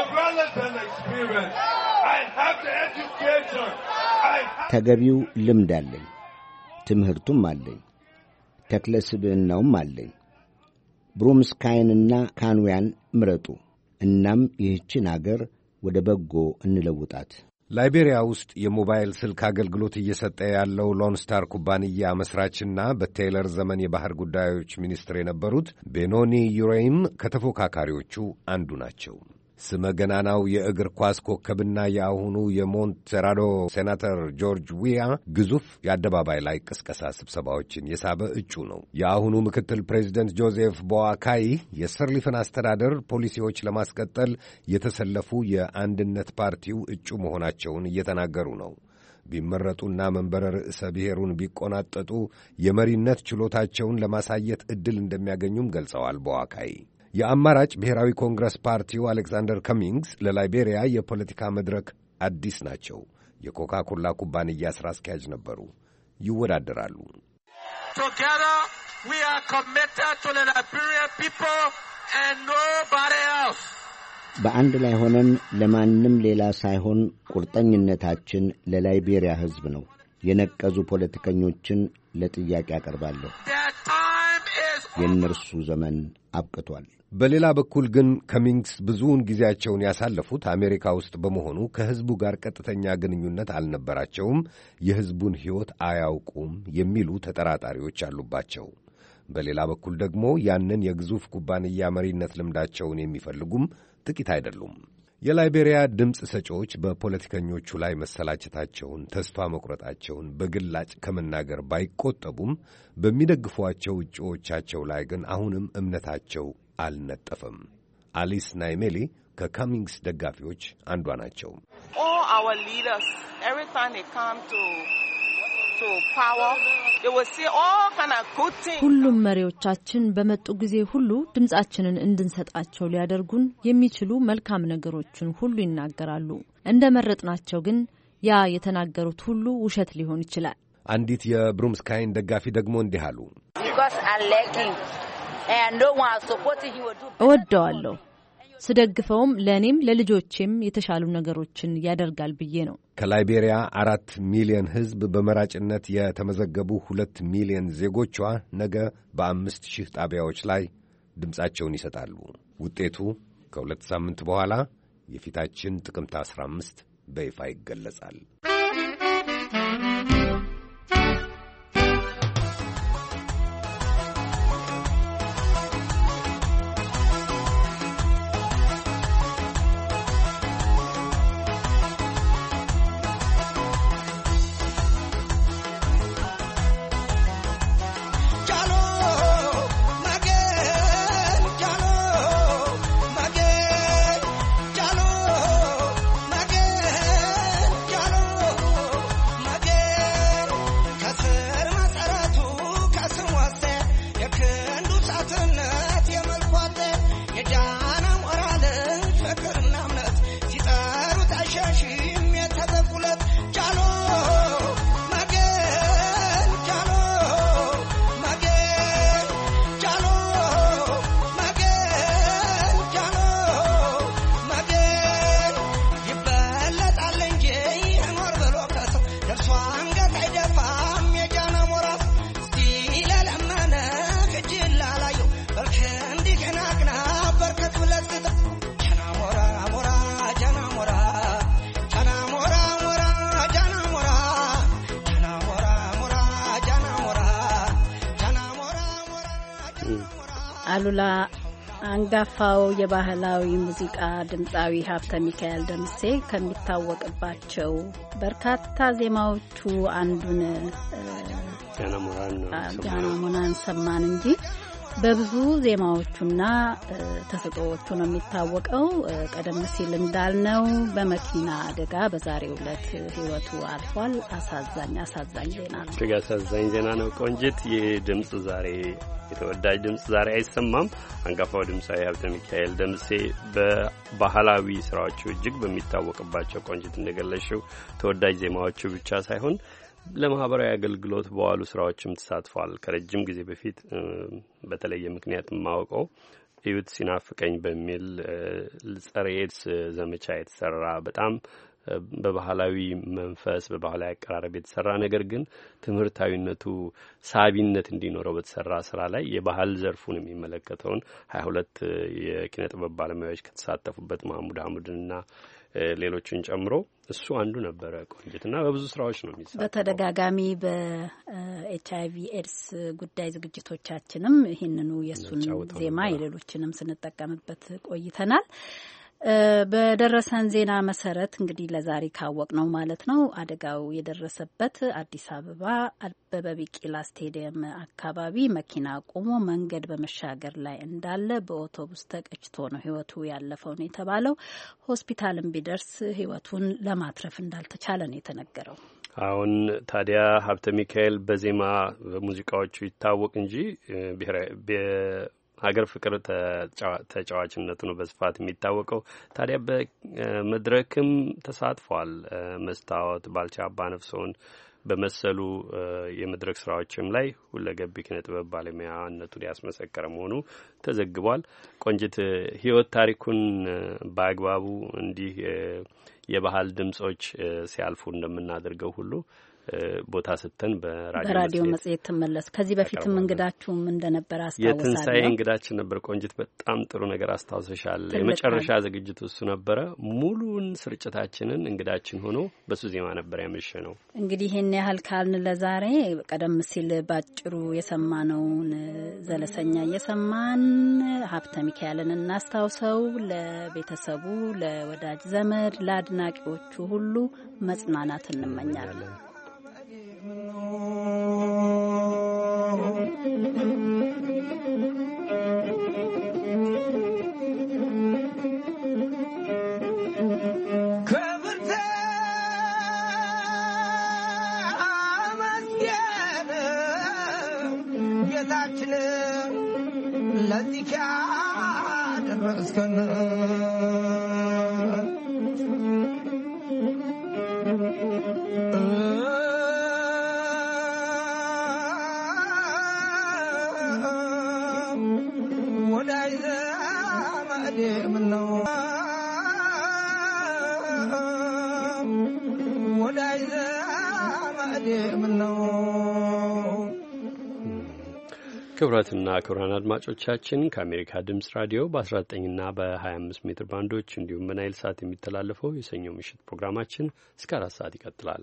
ተገቢው ልምድ አለኝ፣ ትምህርቱም አለኝ፣ ተክለ ስብዕናውም አለኝ። ብሩምስካይንና ካንውያን ምረጡ። እናም ይህችን አገር ወደ በጎ እንለውጣት። ላይቤሪያ ውስጥ የሞባይል ስልክ አገልግሎት እየሰጠ ያለው ሎንስታር ኩባንያ መስራችና በቴይለር ዘመን የባህር ጉዳዮች ሚኒስትር የነበሩት ቤኖኒ ዩሬይም ከተፎካካሪዎቹ አንዱ ናቸው። ስመ ገናናው የእግር ኳስ ኮከብና የአሁኑ የሞንቴራዶ ሴናተር ጆርጅ ዊያ ግዙፍ የአደባባይ ላይ ቅስቀሳ ስብሰባዎችን የሳበ እጩ ነው። የአሁኑ ምክትል ፕሬዚደንት ጆዜፍ ቦዋካይ የሰርሊፍን አስተዳደር ፖሊሲዎች ለማስቀጠል የተሰለፉ የአንድነት ፓርቲው እጩ መሆናቸውን እየተናገሩ ነው። ቢመረጡና መንበረ ርዕሰ ብሔሩን ቢቆናጠጡ የመሪነት ችሎታቸውን ለማሳየት ዕድል እንደሚያገኙም ገልጸዋል። ቦዋካይ የአማራጭ ብሔራዊ ኮንግረስ ፓርቲው አሌክሳንደር ከሚንግስ ለላይቤሪያ የፖለቲካ መድረክ አዲስ ናቸው። የኮካ ኮላ ኩባንያ ሥራ አስኪያጅ ነበሩ። ይወዳደራሉ። በአንድ ላይ ሆነን ለማንም ሌላ ሳይሆን ቁርጠኝነታችን ለላይቤሪያ ሕዝብ ነው። የነቀዙ ፖለቲከኞችን ለጥያቄ አቀርባለሁ። የእነርሱ ዘመን አብቅቷል። በሌላ በኩል ግን ከሚንግስ ብዙውን ጊዜያቸውን ያሳለፉት አሜሪካ ውስጥ በመሆኑ ከሕዝቡ ጋር ቀጥተኛ ግንኙነት አልነበራቸውም፣ የሕዝቡን ሕይወት አያውቁም የሚሉ ተጠራጣሪዎች አሉባቸው። በሌላ በኩል ደግሞ ያንን የግዙፍ ኩባንያ መሪነት ልምዳቸውን የሚፈልጉም ጥቂት አይደሉም። የላይቤሪያ ድምፅ ሰጪዎች በፖለቲከኞቹ ላይ መሰላቸታቸውን፣ ተስፋ መቁረጣቸውን በግላጭ ከመናገር ባይቆጠቡም በሚደግፏቸው እጩዎቻቸው ላይ ግን አሁንም እምነታቸው አልነጠፈም። አሊስ ናይሜሊ ከካሚንግስ ደጋፊዎች አንዷ ናቸው። ሁሉም መሪዎቻችን በመጡ ጊዜ ሁሉ ድምጻችንን እንድንሰጣቸው ሊያደርጉን የሚችሉ መልካም ነገሮችን ሁሉ ይናገራሉ። እንደ መረጥናቸው ግን ያ የተናገሩት ሁሉ ውሸት ሊሆን ይችላል። አንዲት የብሩምስካይን ደጋፊ ደግሞ እንዲህ አሉ። እወደዋለሁ፣ ስደግፈውም ለእኔም ለልጆቼም የተሻሉ ነገሮችን ያደርጋል ብዬ ነው። ከላይቤሪያ አራት ሚሊዮን ሕዝብ በመራጭነት የተመዘገቡ ሁለት ሚሊዮን ዜጎቿ ነገ በአምስት ሺህ ጣቢያዎች ላይ ድምፃቸውን ይሰጣሉ። ውጤቱ ከሁለት ሳምንት በኋላ የፊታችን ጥቅምት አስራ አምስት በይፋ ይገለጻል። አሉላ አንጋፋው የባህላዊ ሙዚቃ ድምፃዊ ሀብተ ሚካኤል ደምሴ ከሚታወቅባቸው በርካታ ዜማዎቹ አንዱን ጃናሞራን ሰማን እንጂ በብዙ ዜማዎቹና ተሰጥኦዎቹ ነው የሚታወቀው። ቀደም ሲል እንዳልነው በመኪና አደጋ በዛሬው ዕለት ሕይወቱ አልፏል። አሳዛኝ አሳዛኝ ዜና ነው። እጅግ አሳዛኝ ዜና ነው። ቆንጅት፣ ይህ ድምጽ ዛሬ የተወዳጅ ድምጽ ዛሬ አይሰማም። አንጋፋው ድምፃዊ ሀብተ ሚካኤል ደምሴ በባህላዊ ስራዎቹ እጅግ በሚታወቅባቸው ቆንጅት እንደገለሽው ተወዳጅ ዜማዎቹ ብቻ ሳይሆን ለማህበራዊ አገልግሎት በዋሉ ስራዎችም ተሳትፏል። ከረጅም ጊዜ በፊት በተለየ ምክንያት የማወቀው እዩት ሲናፍቀኝ በሚል ጸረ ኤድስ ዘመቻ የተሰራ በጣም በባህላዊ መንፈስ በባህላዊ አቀራረብ የተሰራ ነገር ግን ትምህርታዊነቱ ሳቢነት እንዲኖረው በተሰራ ስራ ላይ የባህል ዘርፉን የሚመለከተውን ሀያ ሁለት የኪነ ጥበብ ባለሙያዎች ከተሳተፉበት ማህሙድ አህመድና ሌሎችን ጨምሮ እሱ አንዱ ነበረ። ቆንጅትና በብዙ ስራዎች ነው የሚሰራው። በተደጋጋሚ በኤችአይቪ ኤድስ ጉዳይ ዝግጅቶቻችንም ይህንኑ የሱን ዜማ የሌሎችንም ስንጠቀምበት ቆይተናል። በደረሰን ዜና መሰረት እንግዲህ ለዛሬ ካወቅ ነው ማለት ነው አደጋው የደረሰበት አዲስ አበባ አበበ ቢቂላ ስቴዲየም አካባቢ መኪና ቆሞ መንገድ በመሻገር ላይ እንዳለ በአውቶቡስ ተቀጭቶ ነው ህይወቱ ያለፈው ነው የተባለው። ሆስፒታልም ቢደርስ ህይወቱን ለማትረፍ እንዳልተቻለ ነው የተነገረው። አሁን ታዲያ ሀብተ ሚካኤል በዜማ በሙዚቃዎቹ ይታወቅ እንጂ ሀገር ፍቅር ተጫዋችነቱ ነው በስፋት የሚታወቀው። ታዲያ በመድረክም ተሳትፏል። መስታወት ባልቻ አባነፍሶን በመሰሉ የመድረክ ስራዎችም ላይ ሁለገብ ኪነ ጥበብ ባለሙያነቱን ያስመሰከረ መሆኑ ተዘግቧል። ቆንጅት ህይወት ታሪኩን በአግባቡ እንዲህ የባህል ድምጾች ሲያልፉ እንደምናደርገው ሁሉ ቦታ ስተን በራዲዮ መጽሔት ተመለስ። ከዚህ በፊትም እንግዳችሁም እንደነበር አስታውሳለሁ። የትንሳኤ እንግዳችን ነበር። ቆንጅት በጣም ጥሩ ነገር አስታውሰሻል። የመጨረሻ ዝግጅቱ እሱ ነበረ። ሙሉን ስርጭታችንን እንግዳችን ሆኖ በሱ ዜማ ነበር ያመሸ ነው። እንግዲህ ይሄን ያህል ካልን ለዛሬ ቀደም ሲል ባጭሩ የሰማነውን ዘለሰኛ እየሰማን ሀብተ ሚካኤልን እናስታውሰው። ለቤተሰቡ፣ ለወዳጅ ዘመድ፣ ለአድናቂዎቹ ሁሉ መጽናናት እንመኛለን። ለዚህ ያደረስከን ወዳይ ዘመዴ ምነው ወዳይ ዘመዴ ምነው። ክቡራትና ክቡራን አድማጮቻችን ከአሜሪካ ድምጽ ራዲዮ በአስራ ዘጠኝና በሀያ አምስት ሜትር ባንዶች እንዲሁም በናይል ሳት የሚተላለፈው የሰኞ ምሽት ፕሮግራማችን እስከ አራት ሰዓት ይቀጥላል።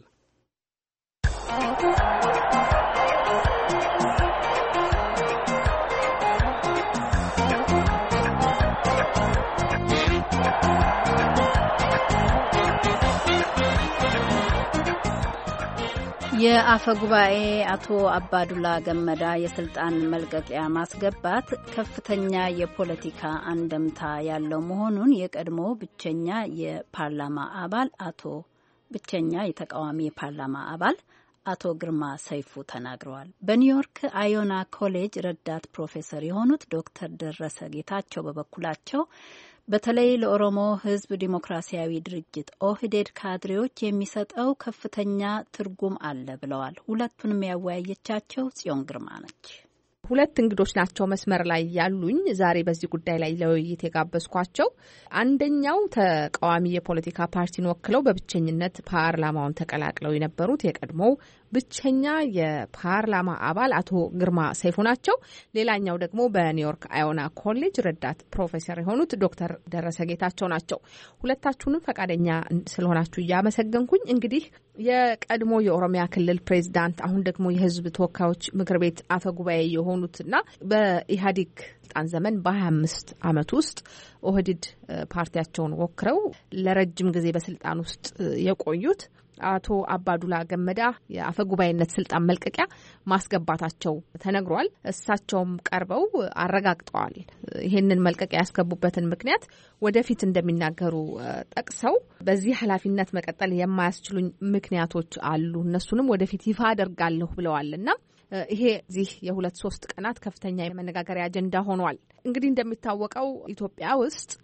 የአፈ ጉባኤ አቶ አባዱላ ገመዳ የስልጣን መልቀቂያ ማስገባት ከፍተኛ የፖለቲካ አንደምታ ያለው መሆኑን የቀድሞ ብቸኛ የፓርላማ አባል አቶ ብቸኛ የተቃዋሚ የፓርላማ አባል አቶ ግርማ ሰይፉ ተናግረዋል። በኒውዮርክ አዮና ኮሌጅ ረዳት ፕሮፌሰር የሆኑት ዶክተር ደረሰ ጌታቸው በበኩላቸው በተለይ ለኦሮሞ ሕዝብ ዲሞክራሲያዊ ድርጅት ኦህዴድ ካድሬዎች የሚሰጠው ከፍተኛ ትርጉም አለ ብለዋል። ሁለቱንም ያወያየቻቸው ጽዮን ግርማ ነች። ሁለት እንግዶች ናቸው መስመር ላይ ያሉኝ ዛሬ በዚህ ጉዳይ ላይ ለውይይት የጋበዝኳቸው። አንደኛው ተቃዋሚ የፖለቲካ ፓርቲን ወክለው በብቸኝነት ፓርላማውን ተቀላቅለው የነበሩት የቀድሞው ብቸኛ የፓርላማ አባል አቶ ግርማ ሰይፉ ናቸው። ሌላኛው ደግሞ በኒውዮርክ አዮና ኮሌጅ ረዳት ፕሮፌሰር የሆኑት ዶክተር ደረሰ ጌታቸው ናቸው። ሁለታችሁንም ፈቃደኛ ስለሆናችሁ እያመሰገንኩኝ እንግዲህ የቀድሞ የኦሮሚያ ክልል ፕሬዝዳንት አሁን ደግሞ የሕዝብ ተወካዮች ምክር ቤት አፈ ጉባኤ የሆኑትና በኢህአዴግ ስልጣን ዘመን በሀያ አምስት ዓመት ውስጥ ኦህዴድ ፓርቲያቸውን ወክረው ለረጅም ጊዜ በስልጣን ውስጥ የቆዩት አቶ አባዱላ ገመዳ የአፈ ጉባኤነት ስልጣን መልቀቂያ ማስገባታቸው ተነግሯል። እሳቸውም ቀርበው አረጋግጠዋል። ይህንን መልቀቂያ ያስገቡበትን ምክንያት ወደፊት እንደሚናገሩ ጠቅሰው በዚህ ኃላፊነት መቀጠል የማያስችሉኝ ምክንያቶች አሉ፣ እነሱንም ወደፊት ይፋ አደርጋለሁ ብለዋልና ይሄ እዚህ የሁለት ሶስት ቀናት ከፍተኛ የመነጋገሪያ አጀንዳ ሆኗል። እንግዲህ እንደሚታወቀው ኢትዮጵያ ውስጥ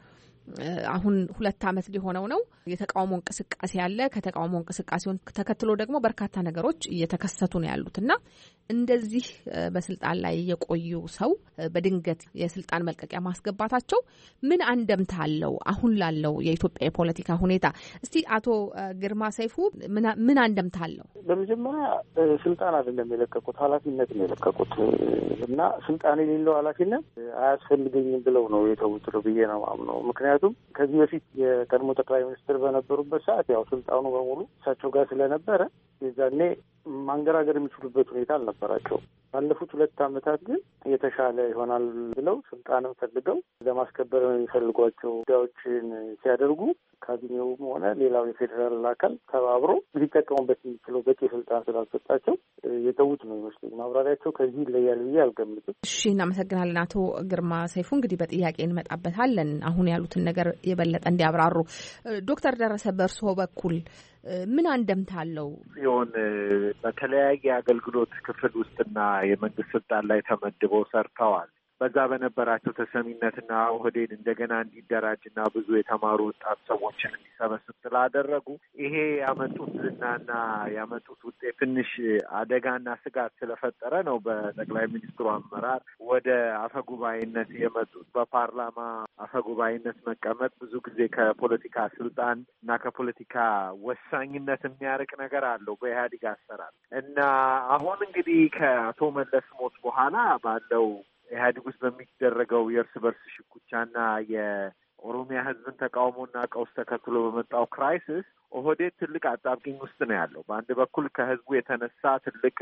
አሁን ሁለት ዓመት ሊሆነው ነው። የተቃውሞ እንቅስቃሴ ያለ ከተቃውሞ እንቅስቃሴውን ተከትሎ ደግሞ በርካታ ነገሮች እየተከሰቱ ነው ያሉትና እንደዚህ በስልጣን ላይ የቆዩ ሰው በድንገት የስልጣን መልቀቂያ ማስገባታቸው ምን አንደምታ አለው አሁን ላለው የኢትዮጵያ የፖለቲካ ሁኔታ? እስቲ አቶ ግርማ ሰይፉ ምን አንደምታ አለው? በመጀመሪያ ስልጣን አይደለም የለቀቁት፣ ኃላፊነት ነው የለቀቁት እና ስልጣን የሌለው ኃላፊነት አያስፈልገኝም ብለው ነው የተውት ነው ብዬ ነው የማምነው። ምክንያቱም ከዚህ በፊት የቀድሞ ጠቅላይ ሚኒስትር በነበሩበት ሰዓት ያው ስልጣኑ በሙሉ እሳቸው ጋር ስለነበረ የዛኔ ማንገራገር የሚችሉበት ሁኔታ አልነበራቸውም። ባለፉት ሁለት ዓመታት ግን የተሻለ ይሆናል ብለው ስልጣንን ፈልገው ለማስከበር የሚፈልጓቸው ጉዳዮችን ሲያደርጉ ካቢኔውም ሆነ ሌላው የፌዴራል አካል ተባብሮ ሊጠቀሙበት የሚችለው በቂ ስልጣን ስላልሰጣቸው የተዉት ነው ይመስለኝ። ማብራሪያቸው ከዚህ ይለያል ብዬ አልገምትም። እሺ፣ እናመሰግናለን አቶ ግርማ ሰይፉ። እንግዲህ በጥያቄ እንመጣበታለን አሁን ያሉትን ነገር የበለጠ እንዲያብራሩ። ዶክተር ደረሰ በእርስዎ በኩል ምን አንደምታ አለው? ሲሆን በተለያየ አገልግሎት ክፍል ውስጥና የመንግስት ስልጣን ላይ ተመድበው ሰርተዋል። በዛ በነበራቸው ተሰሚነትና ኦህዴድ እንደገና እንዲደራጅና ብዙ የተማሩ ወጣት ሰዎችን እንዲሰበስብ ስላደረጉ ይሄ ያመጡት ዝናና ያመጡት ውጤት ትንሽ አደጋና ስጋት ስለፈጠረ ነው በጠቅላይ ሚኒስትሩ አመራር ወደ አፈጉባኤነት የመጡት። በፓርላማ አፈጉባኤነት መቀመጥ ብዙ ጊዜ ከፖለቲካ ስልጣን እና ከፖለቲካ ወሳኝነት የሚያርቅ ነገር አለው በኢህአዴግ አሰራር እና አሁን እንግዲህ ከአቶ መለስ ሞት በኋላ ባለው ኢህአዴግ ውስጥ በሚደረገው የእርስ በርስ ሽኩቻና የኦሮሚያ ህዝብን ተቃውሞና ቀውስ ተከትሎ በመጣው ክራይሲስ ኦህዴድ ትልቅ አጣብቂኝ ውስጥ ነው ያለው። በአንድ በኩል ከህዝቡ የተነሳ ትልቅ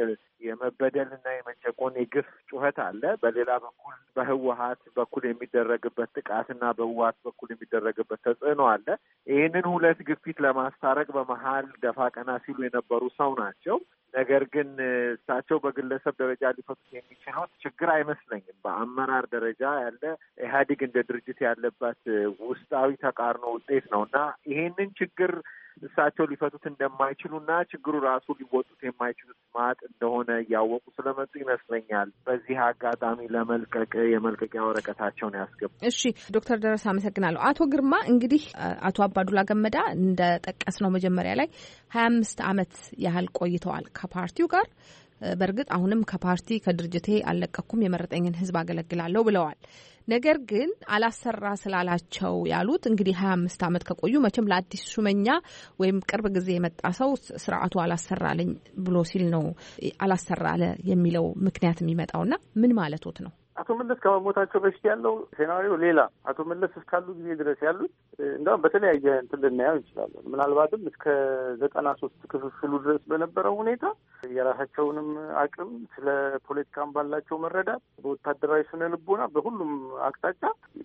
የመበደልና የመጨቆን የግፍ ጩኸት አለ። በሌላ በኩል በህወሀት በኩል የሚደረግበት ጥቃትና በህወሀት በኩል የሚደረግበት ተጽዕኖ አለ። ይህንን ሁለት ግፊት ለማስታረቅ በመሀል ደፋ ቀና ሲሉ የነበሩ ሰው ናቸው። ነገር ግን እሳቸው በግለሰብ ደረጃ ሊፈቱት የሚችሉት ችግር አይመስለኝም። በአመራር ደረጃ ያለ ኢህአዴግ እንደ ድርጅት ያለበት ውስጣዊ ተቃርኖ ውጤት ነው እና ይሄንን ችግር እሳቸው ሊፈቱት እንደማይችሉና ችግሩ ራሱ ሊወጡት የማይችሉት ማጥ እንደሆነ እያወቁ ስለመጡ ይመስለኛል በዚህ አጋጣሚ ለመልቀቅ የመልቀቂያ ወረቀታቸውን ያስገቡ። እሺ ዶክተር ደረሰ አመሰግናለሁ። አቶ ግርማ እንግዲህ አቶ አባዱላ ገመዳ እንደጠቀስ ነው መጀመሪያ ላይ ሀያ አምስት ዓመት ያህል ቆይተዋል ከፓርቲው ጋር። በእርግጥ አሁንም ከፓርቲ ከድርጅቴ አልለቀኩም የመረጠኝን ህዝብ አገለግላለሁ ብለዋል። ነገር ግን አላሰራ ስላላቸው ያሉት እንግዲህ ሀያ አምስት ዓመት ከቆዩ መቼም ለአዲስ ሹመኛ ወይም ቅርብ ጊዜ የመጣ ሰው ስርዓቱ አላሰራልኝ ብሎ ሲል ነው አላሰራ አለ የሚለው ምክንያት የሚመጣውና ምን ማለቶት ነው? አቶ መለስ ከመሞታቸው በፊት ያለው ሴናሪዮ ሌላ። አቶ መለስ እስካሉ ጊዜ ድረስ ያሉት እንደውም በተለያየ እንትን ልናየው እንችላለን። ምናልባትም እስከ ዘጠና ሶስት ክፍፍሉ ድረስ በነበረው ሁኔታ የራሳቸውንም አቅም ስለ ፖለቲካም ባላቸው መረዳት በወታደራዊ ስነ ልቦና በሁሉም አቅጣጫ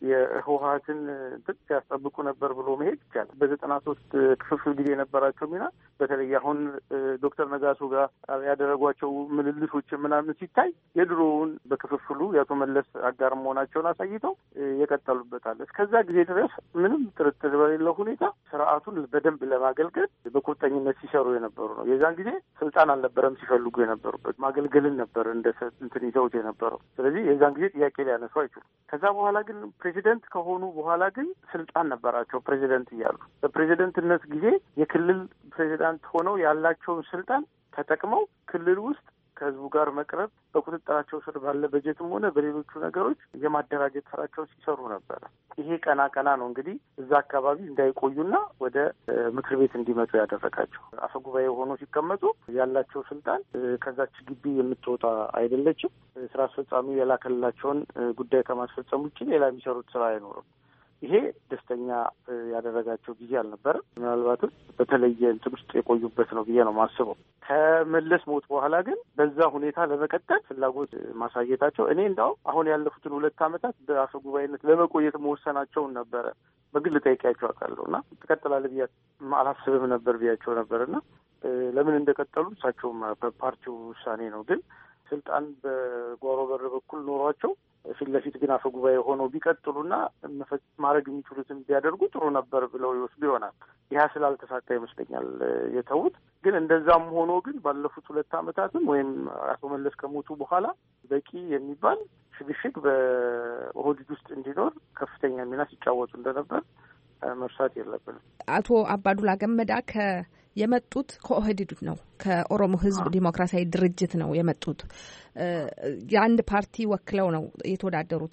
የህወሀትን እንትን ሲያስጠብቁ ነበር ብሎ መሄድ ይቻላል። በዘጠና ሶስት ክፍፍል ጊዜ የነበራቸው ሚና በተለይ አሁን ዶክተር ነጋሶ ጋር ያደረጓቸው ምልልሶችን ምናምን ሲታይ የድሮውን በክፍፍሉ የአቶ መለስ አጋር መሆናቸውን አሳይተው የቀጠሉበታል። እስከዛ ጊዜ ድረስ ምንም ጥርጥር በሌለው ሁኔታ ስርዓቱን በደንብ ለማገልገል በቁርጠኝነት ሲሰሩ የነበሩ ነው። የዛን ጊዜ ስልጣን አልነበረም ሲፈልጉ የነበሩበት ማገልገልን ነበር እንደ እንትን ይዘውት የነበረው። ስለዚህ የዛን ጊዜ ጥያቄ ሊያነሱ አይችሉም። ከዛ በኋላ ግን ፕሬዚደንት ከሆኑ በኋላ ግን ስልጣን ነበራቸው ፕሬዚደንት እያሉ በፕሬዚደንትነት ጊዜ የክልል ፕሬዚዳንት ሆነው ያላቸውን ስልጣን ተጠቅመው ክልል ውስጥ ከህዝቡ ጋር መቅረብ በቁጥጥራቸው ስር ባለ በጀትም ሆነ በሌሎቹ ነገሮች የማደራጀት ስራቸውን ሲሰሩ ነበረ። ይሄ ቀና ቀና ነው እንግዲህ እዛ አካባቢ እንዳይቆዩና ወደ ምክር ቤት እንዲመጡ ያደረጋቸው። አፈጉባኤ ሆኖ ሲቀመጡ ያላቸው ስልጣን ከዛች ግቢ የምትወጣ አይደለችም። ስራ አስፈጻሚው የላከላቸውን ጉዳይ ከማስፈጸም ውጭ ሌላ የሚሰሩት ስራ አይኖርም። ይሄ ደስተኛ ያደረጋቸው ጊዜ አልነበረም። ምናልባትም በተለየ እንትን ውስጥ የቆዩበት ነው ብዬ ነው የማስበው። ከመለስ ሞት በኋላ ግን በዛ ሁኔታ ለመቀጠል ፍላጎት ማሳየታቸው እኔ እንዳውም አሁን ያለፉትን ሁለት ዓመታት በአፈ ጉባኤነት ለመቆየት መወሰናቸውን ነበረ በግል ጠይቄያቸው አውቃለሁ እና ትቀጥላለህ ብያ አላስብም ነበር ብያቸው ነበር እና ለምን እንደቀጠሉ እሳቸውም በፓርቲው ውሳኔ ነው። ግን ስልጣን በጓሮ በር በኩል ኖሯቸው ፊት ለፊት ግን አፈ ጉባኤ ሆነው ቢቀጥሉና ማድረግ የሚችሉትን ቢያደርጉ ጥሩ ነበር ብለው ይወስዱ ይሆናል። ይህ ስላልተሳካ ይመስለኛል የተዉት። ግን እንደዛም ሆኖ ግን ባለፉት ሁለት ዓመታትም ወይም አቶ መለስ ከሞቱ በኋላ በቂ የሚባል ሽግሽግ በኦህዴድ ውስጥ እንዲኖር ከፍተኛ ሚና ሲጫወቱ እንደነበር መርሳት የለብንም። አቶ አባዱላ ገመዳ ከ የመጡት ከኦህዴድ ነው፣ ከኦሮሞ ሕዝብ ዲሞክራሲያዊ ድርጅት ነው የመጡት። የአንድ ፓርቲ ወክለው ነው የተወዳደሩት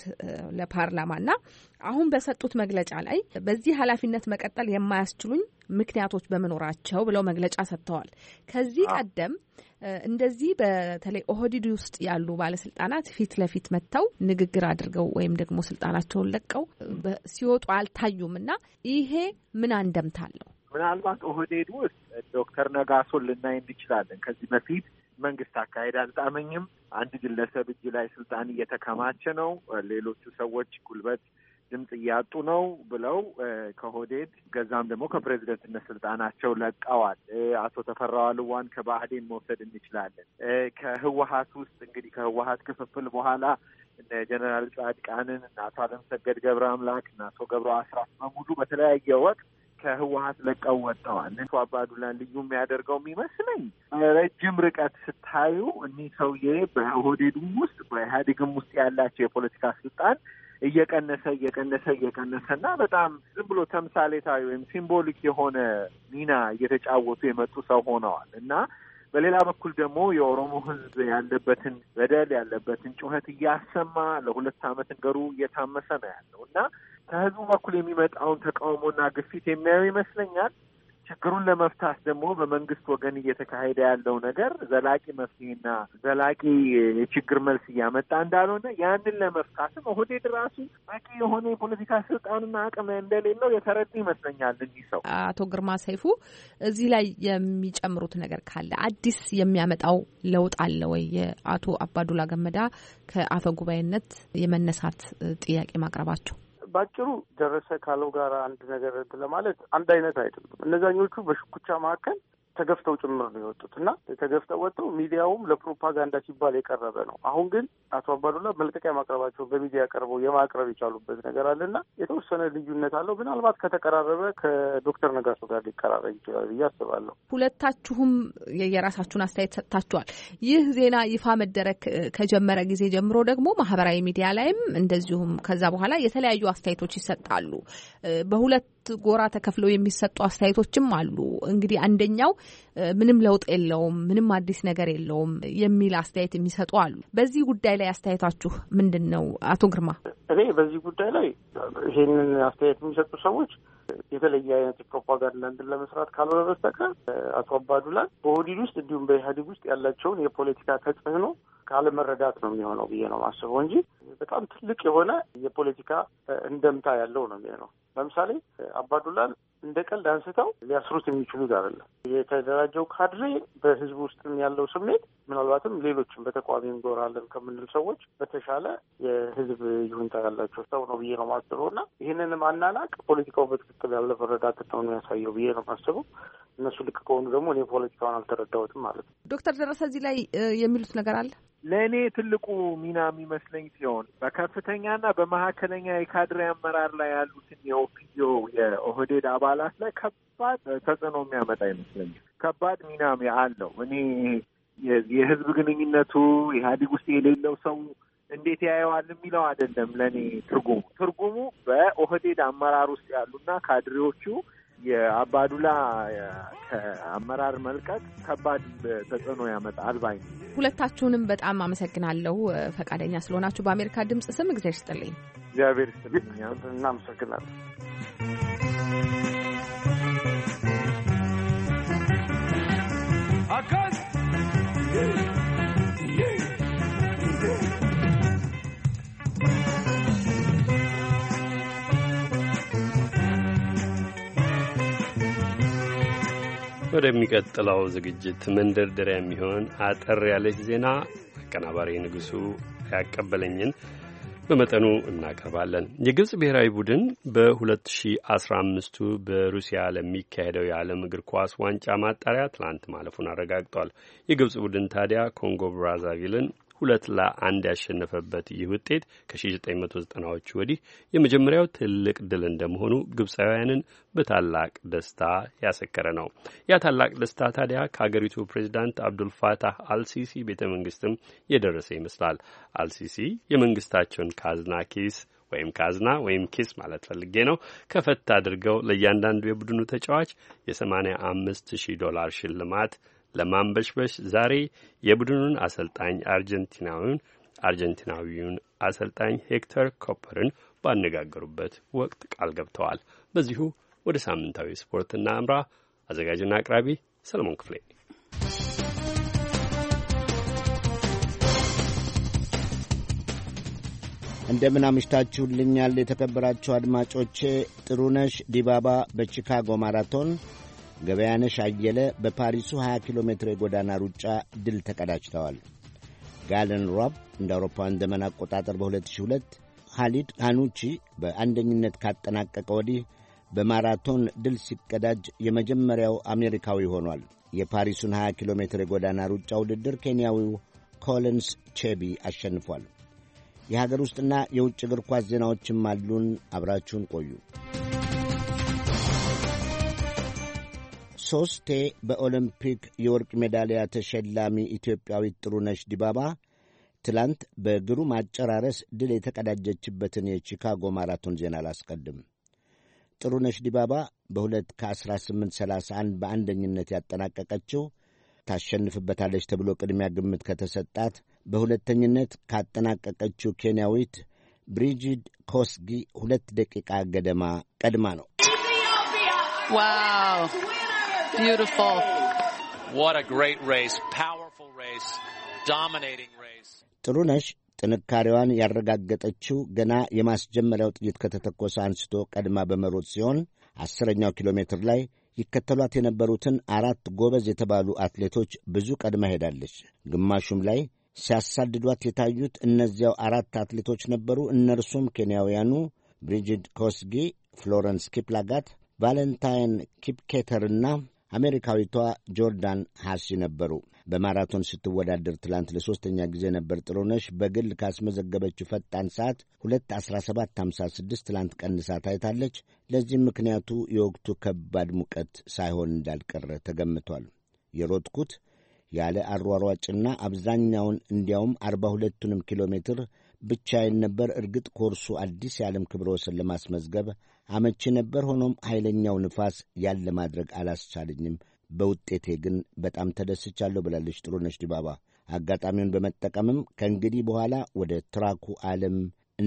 ለፓርላማና አሁን በሰጡት መግለጫ ላይ በዚህ ኃላፊነት መቀጠል የማያስችሉኝ ምክንያቶች በመኖራቸው ብለው መግለጫ ሰጥተዋል። ከዚህ ቀደም እንደዚህ በተለይ ኦህዴድ ውስጥ ያሉ ባለስልጣናት ፊት ለፊት መጥተው ንግግር አድርገው ወይም ደግሞ ስልጣናቸውን ለቀው ሲወጡ አልታዩም እና ይሄ ምን አንደምታ አለው? ምናልባት ኦህዴድ ውስጥ ዶክተር ነጋሶን ልናይ እንችላለን። ከዚህ በፊት መንግስት አካሄድ አልጣመኝም፣ አንድ ግለሰብ እጅ ላይ ስልጣን እየተከማቸ ነው፣ ሌሎቹ ሰዎች ጉልበት ድምጽ እያጡ ነው ብለው ከኦህዴድ ገዛም ደግሞ ከፕሬዚደንትነት ስልጣናቸው ለቀዋል። አቶ ተፈራ ዋልዋን ከባህዴን መውሰድ እንችላለን። ከህወሀት ውስጥ እንግዲህ ከህወሀት ክፍፍል በኋላ እነ ጀነራል ጻድቃንን እና አቶ አለምሰገድ ገብረ አምላክ እና አቶ ገብረ አስራት በሙሉ በተለያየ ወቅት ከህወሀት ለቀው ወጥተዋል። አቶ አባዱላን ልዩ የሚያደርገው የሚመስለኝ ረጅም ርቀት ስታዩ እኒህ ሰውዬ በኦህዴድም ውስጥ በኢህአዴግም ውስጥ ያላቸው የፖለቲካ ስልጣን እየቀነሰ እየቀነሰ እየቀነሰና በጣም ዝም ብሎ ተምሳሌታዊ ወይም ሲምቦሊክ የሆነ ሚና እየተጫወቱ የመጡ ሰው ሆነዋል እና በሌላ በኩል ደግሞ የኦሮሞ ህዝብ ያለበትን በደል ያለበትን ጩኸት እያሰማ ለሁለት ዓመት ነገሩ እየታመሰ ነው ያለው እና ከህዝቡ በኩል የሚመጣውን ተቃውሞና ግፊት የሚያዩ ይመስለኛል። ችግሩን ለመፍታት ደግሞ በመንግስት ወገን እየተካሄደ ያለው ነገር ዘላቂ መፍትሄና ዘላቂ የችግር መልስ እያመጣ እንዳልሆነ ያንን ለመፍታትም ኦህዴድ ራሱ በቂ የሆነ የፖለቲካ ስልጣንና አቅም እንደሌለው የተረዱ ይመስለኛል እኚህ ሰው። አቶ ግርማ ሰይፉ እዚህ ላይ የሚጨምሩት ነገር ካለ አዲስ የሚያመጣው ለውጥ አለ ወይ? የአቶ አባዱላ ገመዳ ከአፈ ጉባኤነት የመነሳት ጥያቄ ማቅረባቸው ባጭሩ ደረሰ ካለው ጋር አንድ ነገር ለማለት አንድ አይነት አይደለም። እነዛኞቹ በሽኩቻ መካከል ተገፍተው ጭምር ነው የወጡት እና ተገፍተው ወጥተው ሚዲያውም ለፕሮፓጋንዳ ሲባል የቀረበ ነው። አሁን ግን አቶ አባዱላ መልቀቂያ ማቅረባቸው በሚዲያ ቀርበው የማቅረብ የቻሉበት ነገር አለና የተወሰነ ልዩነት አለው። ምናልባት ከተቀራረበ ከዶክተር ነጋሶ ጋር ሊቀራረብ ይችላል ብዬ አስባለሁ። ሁለታችሁም የራሳችሁን አስተያየት ሰጥታችኋል። ይህ ዜና ይፋ መደረግ ከጀመረ ጊዜ ጀምሮ ደግሞ ማህበራዊ ሚዲያ ላይም እንደዚሁም ከዛ በኋላ የተለያዩ አስተያየቶች ይሰጣሉ። በሁለት ጎራ ተከፍለው የሚሰጡ አስተያየቶችም አሉ። እንግዲህ አንደኛው ምንም ለውጥ የለውም፣ ምንም አዲስ ነገር የለውም የሚል አስተያየት የሚሰጡ አሉ። በዚህ ጉዳይ ላይ አስተያየታችሁ ምንድን ነው? አቶ ግርማ። እኔ በዚህ ጉዳይ ላይ ይሄንን አስተያየት የሚሰጡ ሰዎች የተለየ አይነት ፕሮፓጋንዳ እንድን ለመስራት ካልሆነ በስተቀር አቶ አባዱላ በኦህዴድ ውስጥ እንዲሁም በኢህአዴግ ውስጥ ያላቸውን የፖለቲካ ተጽዕኖ ካለመረዳት ነው የሚሆነው ብዬ ነው ማስበው እንጂ በጣም ትልቅ የሆነ የፖለቲካ እንደምታ ያለው ነው የሚሆነው። ለምሳሌ አባዱላን እንደ ቀልድ አንስተው ሊያስሩት የሚችሉት አይደለም። የተደራጀው ካድሬ በህዝብ ውስጥም ያለው ስሜት ምናልባትም ሌሎችም በተቃዋሚ እንጎራለን ከምንል ሰዎች በተሻለ የህዝብ ይሁንታ ያላቸው ሰው ነው ብዬ ነው ማስበው እና ይህንን ማናናቅ ፖለቲካው በትክክል ያለ መረዳት ነው የሚያሳየው ብዬ ነው ማስበው። እነሱ ልክ ከሆኑ ደግሞ እኔ ፖለቲካውን አልተረዳሁትም ማለት ነው። ዶክተር ደረሰ እዚህ ላይ የሚሉት ነገር አለ? ለእኔ ትልቁ ሚና የሚመስለኝ ሲሆን በከፍተኛና በመካከለኛ የካድሬ አመራር ላይ ያሉትን የኦፒዲዮ የኦህዴድ አባላት ላይ ከባድ ተጽዕኖ የሚያመጣ ይመስለኛል። ከባድ ሚና አለው። እኔ የህዝብ ግንኙነቱ ኢህአዴግ ውስጥ የሌለው ሰው እንዴት ያየዋል የሚለው አይደለም። ለእኔ ትርጉሙ ትርጉሙ በኦህዴድ አመራር ውስጥ ያሉና ካድሬዎቹ የአባዱላ ከአመራር መልቀቅ ከባድ ተጽዕኖ ያመጣል ባይ። ሁለታችሁንም በጣም አመሰግናለሁ ፈቃደኛ ስለሆናችሁ በአሜሪካ ድምጽ ስም እግዚአብሔር ይስጥልኝ። እግዚአብሔር ይስጥልኝ። እናመሰግናለን። አካዝ ወደሚቀጥለው ዝግጅት መንደርደሪያ የሚሆን አጠር ያለች ዜና አቀናባሪ ንጉሱ ያቀበለኝን በመጠኑ እናቀርባለን። የግብጽ ብሔራዊ ቡድን በሁለት ሺህ አስራ አምስቱ በሩሲያ ለሚካሄደው የዓለም እግር ኳስ ዋንጫ ማጣሪያ ትላንት ማለፉን አረጋግጧል። የግብጽ ቡድን ታዲያ ኮንጎ ብራዛቪልን ሁለት ለአንድ ያሸነፈበት ይህ ውጤት ከ1990ዎቹ ወዲህ የመጀመሪያው ትልቅ ድል እንደመሆኑ ግብፃውያንን በታላቅ ደስታ ያሰከረ ነው። ያ ታላቅ ደስታ ታዲያ ከአገሪቱ ፕሬዚዳንት አብዱልፋታህ አልሲሲ ቤተ መንግስትም የደረሰ ይመስላል። አልሲሲ የመንግስታቸውን ካዝና ኪስ ወይም ካዝና ወይም ኪስ ማለት ፈልጌ ነው ከፈት አድርገው ለእያንዳንዱ የቡድኑ ተጫዋች የሰማንያ አምስት ሺህ ዶላር ሽልማት ለማንበሽበሽ ዛሬ የቡድኑን አሰልጣኝ አርጀንቲናዊውን አርጀንቲናዊውን አሰልጣኝ ሄክተር ኮፐርን ባነጋገሩበት ወቅት ቃል ገብተዋል። በዚሁ ወደ ሳምንታዊ ስፖርትና አምራ አዘጋጅና አቅራቢ ሰለሞን ክፍሌ። እንደምን አምሽታችሁልኛል የተከበራችሁ አድማጮቼ። ጥሩነሽ ዲባባ በቺካጎ ማራቶን፣ ገበያነሽ አየለ በፓሪሱ ሀያ ኪሎ ሜትር የጎዳና ሩጫ ድል ተቀዳጅተዋል። ጋለን ሮብ እንደ አውሮፓውያን ዘመን አቆጣጠር በሁለት ሺህ ሁለት፣ ኻሊድ ካኑቺ በአንደኝነት ካጠናቀቀ ወዲህ በማራቶን ድል ሲቀዳጅ የመጀመሪያው አሜሪካዊ ሆኗል። የፓሪሱን ሀያ ኪሎ ሜትር የጎዳና ሩጫ ውድድር ኬንያዊው ኮሊንስ ቼቢ አሸንፏል። የሀገር ውስጥና የውጭ እግር ኳስ ዜናዎችም አሉን። አብራችሁን ቆዩ። ሦስቴ በኦሎምፒክ የወርቅ ሜዳሊያ ተሸላሚ ኢትዮጵያዊት ጥሩነሽ ዲባባ ትላንት በግሩም አጨራረስ ድል የተቀዳጀችበትን የቺካጎ ማራቶን ዜና አላስቀድም። ጥሩነሽ ዲባባ በሁለት ከአስራ ስምንት ሰላሳ አንድ በአንደኝነት ያጠናቀቀችው ታሸንፍበታለች ተብሎ ቅድሚያ ግምት ከተሰጣት በሁለተኝነት ካጠናቀቀችው ኬንያዊት ብሪጂድ ኮስጊ ሁለት ደቂቃ ገደማ ቀድማ ነው። ዋው ቢዩቲፉል what a great race, powerful race, dominating race. ጥሩነሽ ጥንካሬዋን ያረጋገጠችው ገና የማስጀመሪያው ጥይት ከተተኮሰ አንስቶ ቀድማ በመሮጥ ሲሆን አስረኛው ኪሎ ሜትር ላይ ይከተሏት የነበሩትን አራት ጎበዝ የተባሉ አትሌቶች ብዙ ቀድማ ሄዳለች። ግማሹም ላይ ሲያሳድዷት የታዩት እነዚያው አራት አትሌቶች ነበሩ። እነርሱም ኬንያውያኑ ብሪጂድ ኮስጊ፣ ፍሎረንስ ኪፕላጋት፣ ቫለንታይን ኪፕኬተርና አሜሪካዊቷ ጆርዳን ሃሲ ነበሩ። በማራቶን ስትወዳደር ትላንት ለሦስተኛ ጊዜ ነበር ጥሩነሽ በግል ካስመዘገበችው ፈጣን ሰዓት ሁለት አስራ ሰባት ሃምሳ ስድስት ትላንት ቀንሳ ታይታለች። ለዚህም ምክንያቱ የወቅቱ ከባድ ሙቀት ሳይሆን እንዳልቀረ ተገምቷል። የሮጥኩት ያለ አሯሯጭና አብዛኛውን እንዲያውም አርባ ሁለቱንም ኪሎ ሜትር ብቻዬን ነበር። እርግጥ ኮርሱ አዲስ የዓለም ክብረ ወሰን ለማስመዝገብ አመቺ ነበር። ሆኖም ኃይለኛው ንፋስ ያለ ማድረግ አላስቻለኝም። በውጤቴ ግን በጣም ተደስቻለሁ ብላለች ጥሩነሽ ዲባባ። አጋጣሚውን በመጠቀምም ከእንግዲህ በኋላ ወደ ትራኩ ዓለም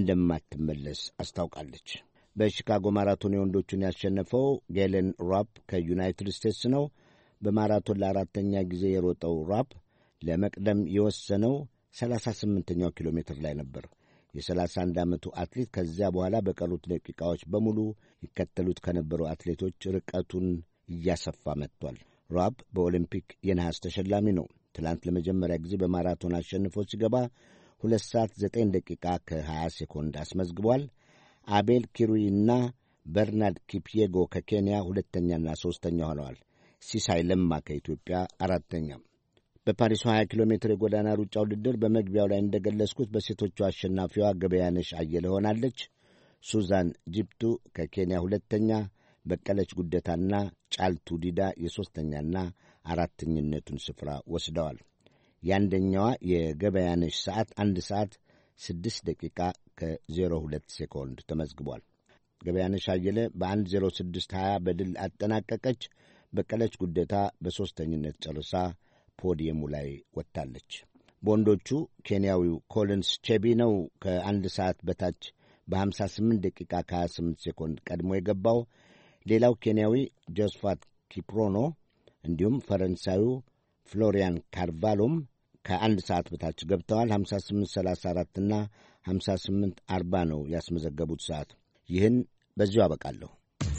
እንደማትመለስ አስታውቃለች። በሺካጎ ማራቶን የወንዶቹን ያሸነፈው ጋለን ሮብ ከዩናይትድ ስቴትስ ነው። በማራቶን ለአራተኛ ጊዜ የሮጠው ሮብ ለመቅደም የወሰነው ሰላሳ ስምንተኛው ኪሎ ሜትር ላይ ነበር። የሰላሳ አንድ ዓመቱ አትሌት ከዚያ በኋላ በቀሩት ደቂቃዎች በሙሉ ይከተሉት ከነበሩ አትሌቶች ርቀቱን እያሰፋ መጥቷል። ሮብ በኦሊምፒክ የነሐስ ተሸላሚ ነው። ትላንት ለመጀመሪያ ጊዜ በማራቶን አሸንፎ ሲገባ ሁለት ሰዓት ዘጠኝ ደቂቃ ከሀያ ሴኮንድ አስመዝግቧል። አቤል ኪሩይና በርናርድ ኪፕዬጎ ከኬንያ ሁለተኛና ሦስተኛ ሆነዋል። ሲሳይ ለማ ከኢትዮጵያ አራተኛ። በፓሪሱ ሀያ ኪሎ ሜትር የጎዳና ሩጫ ውድድር በመግቢያው ላይ እንደገለጽኩት በሴቶቹ አሸናፊዋ ገበያነሽ አየለ ሆናለች። ሱዛን ጂፕቱ ከኬንያ ሁለተኛ፣ በቀለች ጉደታና ጫልቱ ዲዳ የሦስተኛና አራተኝነቱን ስፍራ ወስደዋል። የአንደኛዋ የገበያነሽ ሰዓት አንድ ሰዓት ስድስት ደቂቃ ከዜሮ ሁለት ሴኮንድ ተመዝግቧል። ገበያነሽ አየለ በአንድ ዜሮ ስድስት ሀያ በድል አጠናቀቀች። በቀለች ጉደታ በሦስተኝነት ጨርሳ ፖዲየሙ ላይ ወጥታለች። በወንዶቹ ኬንያዊው ኮሊንስ ቼቢ ነው ከአንድ ሰዓት በታች በሀምሳ ስምንት ደቂቃ ከሀያ ስምንት ሴኮንድ ቀድሞ የገባው። ሌላው ኬንያዊ ጆስፋት ኪፕሮኖ እንዲሁም ፈረንሳዩ ፍሎሪያን ካርቫሎም ከአንድ ሰዓት በታች ገብተዋል። ሀምሳ ስምንት ሰላሳ አራትና ሀምሳ ስምንት አርባ ነው ያስመዘገቡት ሰዓት። ይህን በዚሁ አበቃለሁ።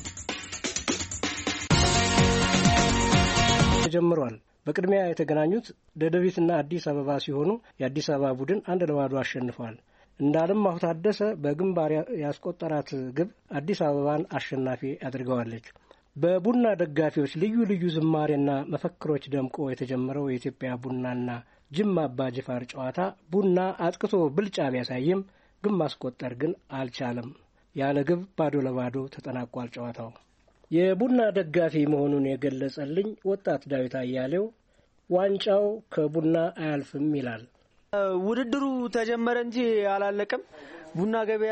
ተጀምሯል። በቅድሚያ የተገናኙት ደደቢትና አዲስ አበባ ሲሆኑ የአዲስ አበባ ቡድን አንድ ለባዶ አሸንፏል። እንዳለማሁ ታደሰ በግንባር ያስቆጠራት ግብ አዲስ አበባን አሸናፊ አድርገዋለች። በቡና ደጋፊዎች ልዩ ልዩ ዝማሬና መፈክሮች ደምቆ የተጀመረው የኢትዮጵያ ቡናና ጅማ አባ ጅፋር ጨዋታ ቡና አጥቅቶ ብልጫ ቢያሳይም ግን ማስቆጠር ግን አልቻለም። ያለ ግብ ባዶ ለባዶ ተጠናቋል ጨዋታው። የቡና ደጋፊ መሆኑን የገለጸልኝ ወጣት ዳዊት አያሌው ዋንጫው ከቡና አያልፍም ይላል። ውድድሩ ተጀመረ እንጂ አላለቀም። ቡና ገበያ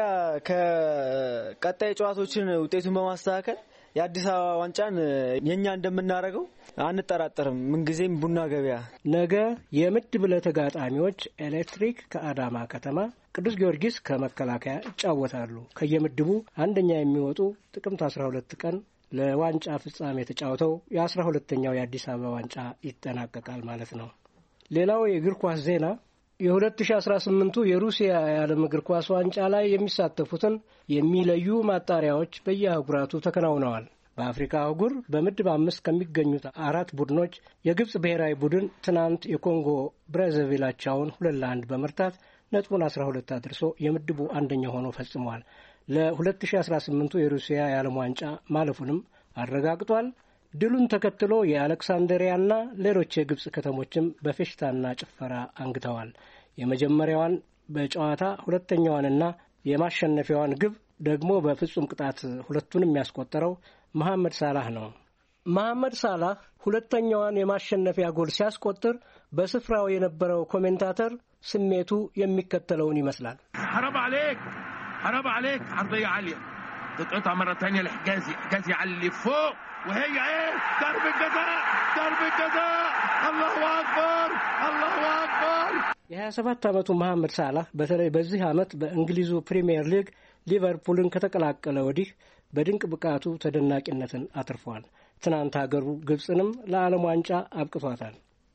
ከቀጣይ ጨዋታዎችን ውጤቱን በማስተካከል የአዲስ አበባ ዋንጫን የኛ እንደምናደርገው አንጠራጠርም። ምንጊዜም ቡና ገበያ ነገ የምድብ ተጋጣሚዎች ኤሌክትሪክ ከአዳማ ከተማ፣ ቅዱስ ጊዮርጊስ ከመከላከያ ይጫወታሉ። ከየምድቡ አንደኛ የሚወጡ ጥቅምት አስራ ሁለት ቀን ለዋንጫ ፍጻሜ ተጫውተው የአስራ ሁለተኛው የአዲስ አበባ ዋንጫ ይጠናቀቃል ማለት ነው። ሌላው የእግር ኳስ ዜና የሁለት ሺህ አስራ ስምንቱ የሩሲያ የዓለም እግር ኳስ ዋንጫ ላይ የሚሳተፉትን የሚለዩ ማጣሪያዎች በየአህጉራቱ ተከናውነዋል። በአፍሪካ አህጉር በምድብ አምስት ከሚገኙት አራት ቡድኖች የግብጽ ብሔራዊ ቡድን ትናንት የኮንጎ ብራዛቪላቸውን ሁለት ለአንድ በመርታት ነጥቡን አስራ ሁለት አድርሶ የምድቡ አንደኛ ሆኖ ፈጽሟል። ለሁለት ሺህ አስራ ስምንቱ የሩሲያ የዓለም ዋንጫ ማለፉንም አረጋግጧል። ድሉን ተከትሎ የአሌክሳንድሪያና ሌሎች የግብጽ ከተሞችም በፌሽታና ጭፈራ አንግተዋል። የመጀመሪያዋን በጨዋታ ሁለተኛዋንና የማሸነፊያዋን ግብ ደግሞ በፍጹም ቅጣት ሁለቱንም ያስቆጠረው መሐመድ ሳላህ ነው። መሐመድ ሳላህ ሁለተኛዋን የማሸነፊያ ጎል ሲያስቆጥር በስፍራው የነበረው ኮሜንታተር ስሜቱ የሚከተለውን ይመስላል። حرام عليك حرام عليك عرضية عالية تتقطع مرة ثانية لحجازي حجازي على اللي فوق وهي ايه ضربة جزاء ضربة جزاء الله اكبر الله اكبر የሀያ ሰባት ዓመቱ መሐመድ ሳላህ በተለይ በዚህ ዓመት በእንግሊዙ ፕሪሚየር ሊግ ሊቨርፑልን ከተቀላቀለ ወዲህ በድንቅ ብቃቱ ተደናቂነትን አትርፏል። ትናንት ሀገሩ ግብጽንም ለዓለም ዋንጫ አብቅቷታል።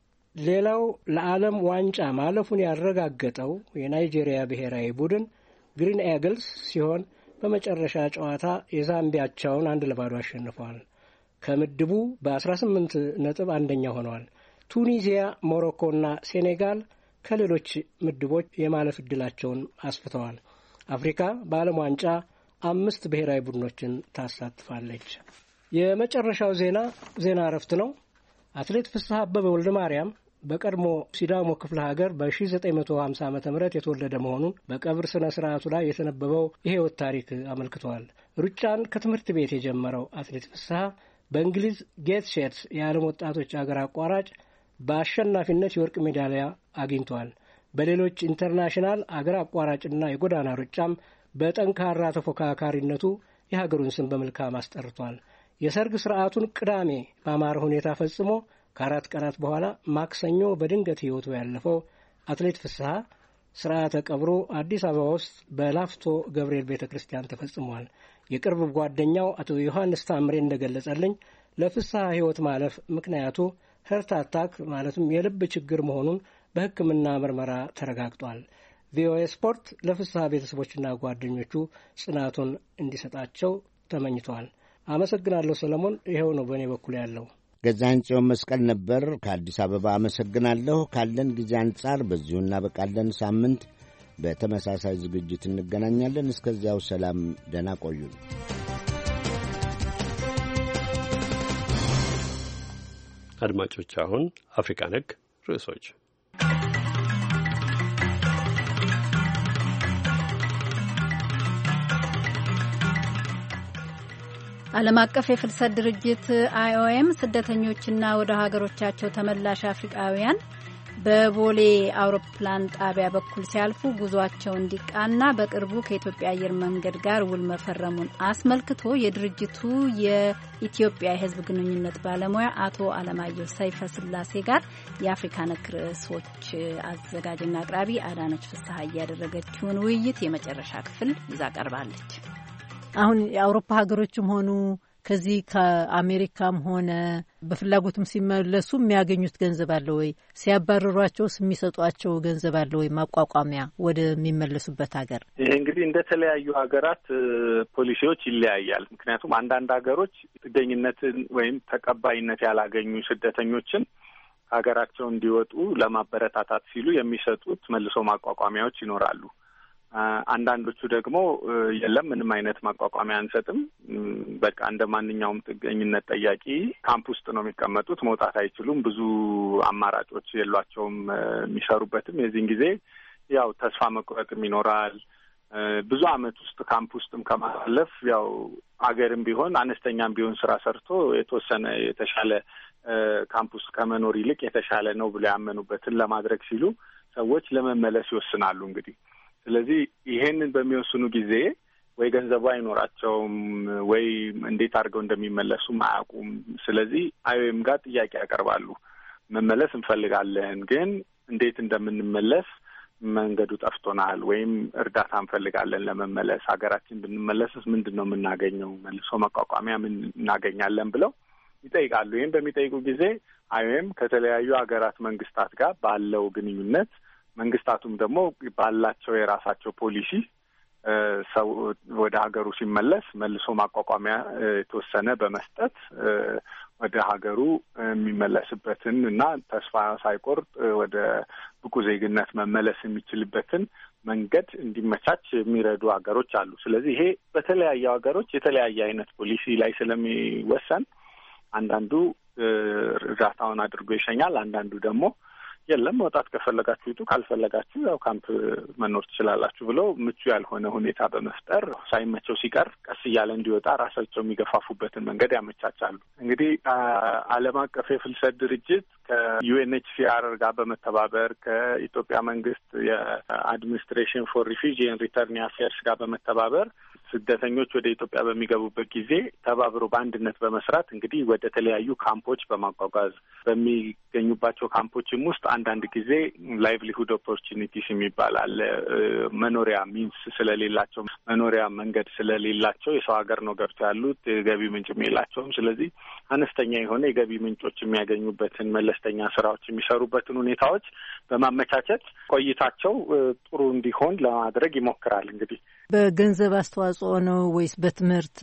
ሌላው ለዓለም ዋንጫ ማለፉን ያረጋገጠው የናይጄሪያ ብሔራዊ ቡድን ግሪን ኤግልስ ሲሆን በመጨረሻ ጨዋታ የዛምቢያቸውን አንድ ለባዶ አሸንፈዋል። ከምድቡ በአስራ ስምንት ነጥብ አንደኛ ሆነዋል። ቱኒዚያ፣ ሞሮኮና ሴኔጋል ከሌሎች ምድቦች የማለፍ ዕድላቸውን አስፍተዋል። አፍሪካ በዓለም ዋንጫ አምስት ብሔራዊ ቡድኖችን ታሳትፋለች። የመጨረሻው ዜና ዜና እረፍት ነው። አትሌት ፍስሐ አበበ ወልደ ማርያም በቀድሞ ሲዳሞ ክፍለ ሀገር በ1950 ዓመተ ምህረት የተወለደ መሆኑን በቀብር ስነ ስርዓቱ ላይ የተነበበው የህይወት ታሪክ አመልክቷል። ሩጫን ከትምህርት ቤት የጀመረው አትሌት ፍስሐ በእንግሊዝ ጌትሼትስ የዓለም ወጣቶች አገር አቋራጭ በአሸናፊነት የወርቅ ሜዳሊያ አግኝቷል። በሌሎች ኢንተርናሽናል አገር አቋራጭና የጎዳና ሩጫም በጠንካራ ተፎካካሪነቱ የሀገሩን ስም በመልካም አስጠርቷል። የሰርግ ስርዓቱን ቅዳሜ በአማረ ሁኔታ ፈጽሞ ከአራት ቀናት በኋላ ማክሰኞ በድንገት ህይወቱ ያለፈው አትሌት ፍስሐ ስርዓተ ቀብሮ አዲስ አበባ ውስጥ በላፍቶ ገብርኤል ቤተ ክርስቲያን ተፈጽሟል። የቅርብ ጓደኛው አቶ ዮሐንስ ታምሬ እንደገለጸልኝ ለፍስሐ ህይወት ማለፍ ምክንያቱ ሄርት አታክ ማለትም የልብ ችግር መሆኑን በሕክምና ምርመራ ተረጋግጧል። ቪኦኤ ስፖርት ለፍስሐ ቤተሰቦችና ጓደኞቹ ጽናቱን እንዲሰጣቸው ተመኝቷል። አመሰግናለሁ ሰለሞን። ይኸው ነው በእኔ በኩል ያለው። ገዛኸኝ ጽዮን መስቀል ነበር ከአዲስ አበባ አመሰግናለሁ። ካለን ጊዜ አንጻር በዚሁ እናበቃለን። ሳምንት በተመሳሳይ ዝግጅት እንገናኛለን። እስከዚያው ሰላም፣ ደህና ቆዩን። አድማጮች አሁን አፍሪካ ነክ ርዕሶች። ዓለም አቀፍ የፍልሰት ድርጅት አይኦኤም ስደተኞችና ወደ ሀገሮቻቸው ተመላሽ አፍሪካውያን በቦሌ አውሮፕላን ጣቢያ በኩል ሲያልፉ ጉዟቸው እንዲቃና በቅርቡ ከኢትዮጵያ አየር መንገድ ጋር ውል መፈረሙን አስመልክቶ የድርጅቱ የኢትዮጵያ የሕዝብ ግንኙነት ባለሙያ አቶ አለማየሁ ሰይፈ ስላሴ ጋር የአፍሪካ ነክ ርዕሶች አዘጋጅና አቅራቢ አዳነች ፍስሐ እያደረገችውን ውይይት የመጨረሻ ክፍል ይዛ ቀርባለች። አሁን የአውሮፓ ሀገሮችም ሆኑ ከዚህ ከአሜሪካም ሆነ በፍላጎትም ሲመለሱ የሚያገኙት ገንዘብ አለ ወይ? ሲያባረሯቸውስ የሚሰጧቸው ገንዘብ አለ ወይ? ማቋቋሚያ ወደሚመለሱበት ሀገር። ይሄ እንግዲህ እንደ ተለያዩ ሀገራት ፖሊሲዎች ይለያያል። ምክንያቱም አንዳንድ ሀገሮች ጥገኝነትን ወይም ተቀባይነት ያላገኙ ስደተኞችን ሀገራቸው እንዲወጡ ለማበረታታት ሲሉ የሚሰጡት መልሶ ማቋቋሚያዎች ይኖራሉ። አንዳንዶቹ ደግሞ የለም ምንም አይነት ማቋቋሚያ አንሰጥም፣ በቃ እንደ ማንኛውም ጥገኝነት ጠያቂ ካምፕ ውስጥ ነው የሚቀመጡት፣ መውጣት አይችሉም፣ ብዙ አማራጮች የሏቸውም የሚሰሩበትም። የዚህን ጊዜ ያው ተስፋ መቁረጥም ይኖራል። ብዙ አመት ውስጥ ካምፕ ውስጥም ከማሳለፍ ያው አገርም ቢሆን አነስተኛም ቢሆን ስራ ሰርቶ የተወሰነ የተሻለ ካምፕ ውስጥ ከመኖር ይልቅ የተሻለ ነው ብለው ያመኑበትን ለማድረግ ሲሉ ሰዎች ለመመለስ ይወስናሉ እንግዲህ። ስለዚህ ይሄንን በሚወስኑ ጊዜ ወይ ገንዘቡ አይኖራቸውም ወይ እንዴት አድርገው እንደሚመለሱም አያውቁም። ስለዚህ አይኦኤም ጋር ጥያቄ ያቀርባሉ። መመለስ እንፈልጋለን፣ ግን እንዴት እንደምንመለስ መንገዱ ጠፍቶናል፣ ወይም እርዳታ እንፈልጋለን ለመመለስ። ሀገራችን ብንመለስስ ምንድን ነው የምናገኘው? መልሶ መቋቋሚያ ምን እናገኛለን ብለው ይጠይቃሉ። ይህም በሚጠይቁ ጊዜ አይኦኤም ከተለያዩ ሀገራት መንግስታት ጋር ባለው ግንኙነት መንግስታቱም ደግሞ ባላቸው የራሳቸው ፖሊሲ ሰው ወደ ሀገሩ ሲመለስ መልሶ ማቋቋሚያ የተወሰነ በመስጠት ወደ ሀገሩ የሚመለስበትን እና ተስፋ ሳይቆርጥ ወደ ብቁ ዜግነት መመለስ የሚችልበትን መንገድ እንዲመቻች የሚረዱ ሀገሮች አሉ። ስለዚህ ይሄ በተለያዩ ሀገሮች የተለያየ አይነት ፖሊሲ ላይ ስለሚወሰን አንዳንዱ እርዳታውን አድርጎ ይሸኛል፣ አንዳንዱ ደግሞ የለም መውጣት ከፈለጋችሁ ይጡ፣ ካልፈለጋችሁ ያው ካምፕ መኖር ትችላላችሁ ብሎ ምቹ ያልሆነ ሁኔታ በመፍጠር ሳይመቸው ሲቀር ቀስ እያለ እንዲወጣ ራሳቸው የሚገፋፉበትን መንገድ ያመቻቻሉ። እንግዲህ ዓለም አቀፍ የፍልሰት ድርጅት ከዩኤንኤችሲአር ጋር በመተባበር ከኢትዮጵያ መንግስት የአድሚኒስትሬሽን ፎር ሪፊጂ ኤንድ ሪተርን አፌርስ ጋር በመተባበር ስደተኞች ወደ ኢትዮጵያ በሚገቡበት ጊዜ ተባብሮ በአንድነት በመስራት እንግዲህ ወደ ተለያዩ ካምፖች በማጓጓዝ በሚገኙባቸው ካምፖችም ውስጥ አንዳንድ ጊዜ ላይቭሊሁድ ኦፖርቹኒቲስ የሚባል አለ። መኖሪያ ሚንስ ስለሌላቸው መኖሪያ መንገድ ስለሌላቸው የሰው ሀገር ነው ገብተው ያሉት፣ የገቢ ምንጭም የላቸውም። ስለዚህ አነስተኛ የሆነ የገቢ ምንጮች የሚያገኙበትን መለስተኛ ስራዎች የሚሰሩበትን ሁኔታዎች በማመቻቸት ቆይታቸው ጥሩ እንዲሆን ለማድረግ ይሞክራል። እንግዲህ በገንዘብ አስተዋጽኦ ነው ወይስ በትምህርት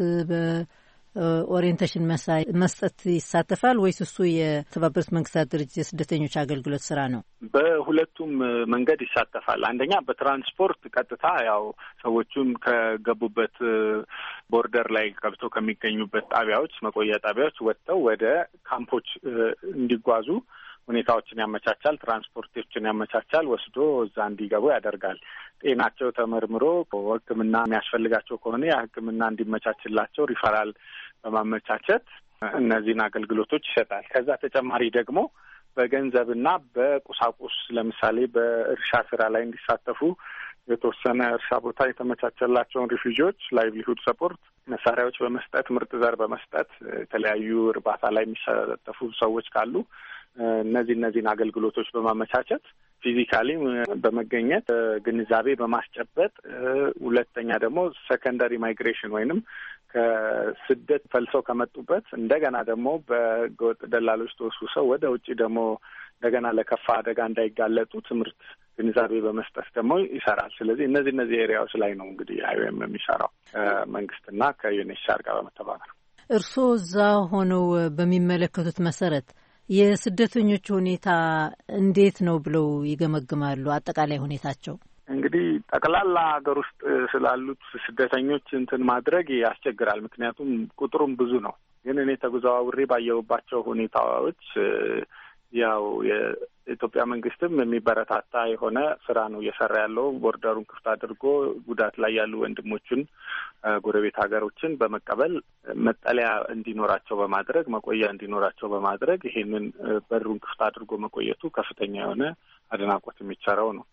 በኦሪየንቴሽን መሳይ መስጠት ይሳተፋል ወይስ እሱ የተባበሩት መንግስታት ድርጅት የስደተኞች አገልግሎት ስራ ነው? በሁለቱም መንገድ ይሳተፋል። አንደኛ በትራንስፖርት ቀጥታ ያው ሰዎቹን ከገቡበት ቦርደር ላይ ገብተው ከሚገኙበት ጣቢያዎች መቆያ ጣቢያዎች ወጥተው ወደ ካምፖች እንዲጓዙ ሁኔታዎችን ያመቻቻል፣ ትራንስፖርቶችን ያመቻቻል፣ ወስዶ እዛ እንዲገቡ ያደርጋል። ጤናቸው ተመርምሮ ሕክምና የሚያስፈልጋቸው ከሆነ ያ ሕክምና እንዲመቻችላቸው ሪፈራል በማመቻቸት እነዚህን አገልግሎቶች ይሰጣል። ከዛ ተጨማሪ ደግሞ በገንዘብና በቁሳቁስ ለምሳሌ በእርሻ ስራ ላይ እንዲሳተፉ የተወሰነ እርሻ ቦታ የተመቻቸላቸውን ሪፊጂዎች ላይቭሊሁድ ሰፖርት መሳሪያዎች በመስጠት ምርጥ ዘር በመስጠት የተለያዩ እርባታ ላይ የሚሳተፉ ሰዎች ካሉ እነዚህ እነዚህን አገልግሎቶች በማመቻቸት ፊዚካሊ በመገኘት ግንዛቤ በማስጨበጥ ሁለተኛ ደግሞ ሰከንዳሪ ማይግሬሽን ወይንም ከስደት ፈልሰው ከመጡበት እንደገና ደግሞ በህገወጥ ደላሎች ተወስውሰው ወደ ውጭ ደግሞ እንደገና ለከፋ አደጋ እንዳይጋለጡ ትምህርት ግንዛቤ በመስጠት ደግሞ ይሰራል። ስለዚህ እነዚህ እነዚህ ኤሪያዎች ላይ ነው እንግዲህ አይኦኤም የሚሰራው መንግስትና ከዩኤንኤችሲአር ጋር በመተባበር። እርስዎ እዛ ሆነው በሚመለከቱት መሰረት የስደተኞች ሁኔታ እንዴት ነው ብለው ይገመግማሉ? አጠቃላይ ሁኔታቸው እንግዲህ ጠቅላላ ሀገር ውስጥ ስላሉት ስደተኞች እንትን ማድረግ ያስቸግራል። ምክንያቱም ቁጥሩም ብዙ ነው። ግን እኔ ተዘዋውሬ ባየሁባቸው ሁኔታዎች ያው የኢትዮጵያ መንግስትም የሚበረታታ የሆነ ስራ ነው እየሰራ ያለው። ቦርደሩን ክፍት አድርጎ ጉዳት ላይ ያሉ ወንድሞችን ጎረቤት ሀገሮችን በመቀበል መጠለያ እንዲኖራቸው በማድረግ መቆያ እንዲኖራቸው በማድረግ ይሄንን በሩን ክፍት አድርጎ መቆየቱ ከፍተኛ የሆነ አድናቆት የሚቸረው ነው።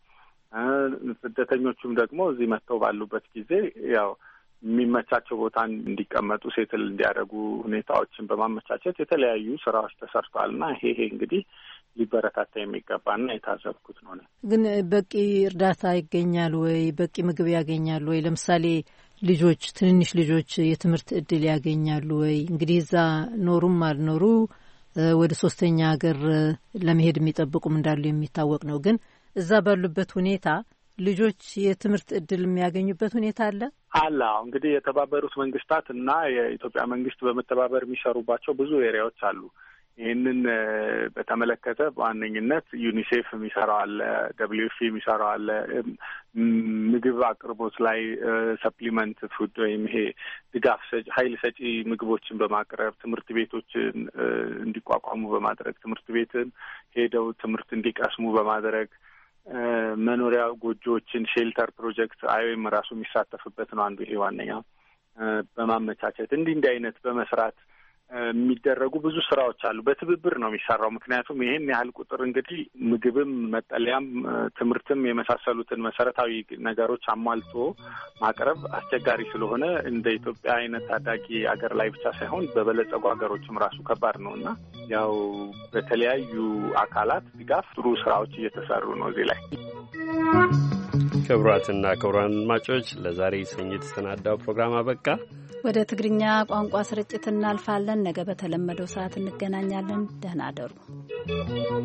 ስደተኞቹም ደግሞ እዚህ መጥተው ባሉበት ጊዜ ያው የሚመቻቸው ቦታ እንዲቀመጡ ሴትል እንዲያደርጉ ሁኔታዎችን በማመቻቸት የተለያዩ ስራዎች ተሰርተዋልና ይሄ ይሄ እንግዲህ ሊበረታታ የሚገባና የታዘብኩት ነው። ግን በቂ እርዳታ ይገኛል ወይ? በቂ ምግብ ያገኛሉ ወይ? ለምሳሌ ልጆች፣ ትንንሽ ልጆች የትምህርት እድል ያገኛሉ ወይ? እንግዲህ እዛ ኖሩም አልኖሩ ወደ ሶስተኛ ሀገር ለመሄድ የሚጠብቁም እንዳሉ የሚታወቅ ነው። ግን እዛ ባሉበት ሁኔታ ልጆች የትምህርት እድል የሚያገኙበት ሁኔታ አለ አለ። እንግዲህ የተባበሩት መንግስታት እና የኢትዮጵያ መንግስት በመተባበር የሚሰሩባቸው ብዙ ኤሪያዎች አሉ። ይህንን በተመለከተ በዋነኝነት ዩኒሴፍ የሚሰራው አለ፣ ደብሊው ኤፍ ፒ የሚሰራው አለ። ምግብ አቅርቦት ላይ ሰፕሊመንት ፉድ ወይም ይሄ ድጋፍ ሰጪ ኃይል ሰጪ ምግቦችን በማቅረብ ትምህርት ቤቶችን እንዲቋቋሙ በማድረግ ትምህርት ቤትን ሄደው ትምህርት እንዲቀስሙ በማድረግ መኖሪያ ጎጆዎችን ሼልተር ፕሮጀክት አይወይም ራሱ የሚሳተፍበት ነው። አንዱ ይሄ ዋነኛው በማመቻቸት እንዲህ እንዲህ አይነት በመስራት የሚደረጉ ብዙ ስራዎች አሉ። በትብብር ነው የሚሰራው። ምክንያቱም ይሄን ያህል ቁጥር እንግዲህ ምግብም፣ መጠለያም፣ ትምህርትም የመሳሰሉትን መሰረታዊ ነገሮች አሟልቶ ማቅረብ አስቸጋሪ ስለሆነ እንደ ኢትዮጵያ አይነት ታዳጊ አገር ላይ ብቻ ሳይሆን በበለጸጉ ሀገሮችም ራሱ ከባድ ነው እና ያው በተለያዩ አካላት ድጋፍ ጥሩ ስራዎች እየተሰሩ ነው እዚህ ላይ። ክቡራትና ክቡራን አድማጮች ለዛሬ ሰኞ የተሰናዳው ፕሮግራም አበቃ። ወደ ትግርኛ ቋንቋ ስርጭት እናልፋለን። ነገ በተለመደው ሰዓት እንገናኛለን። ደህና አደሩ።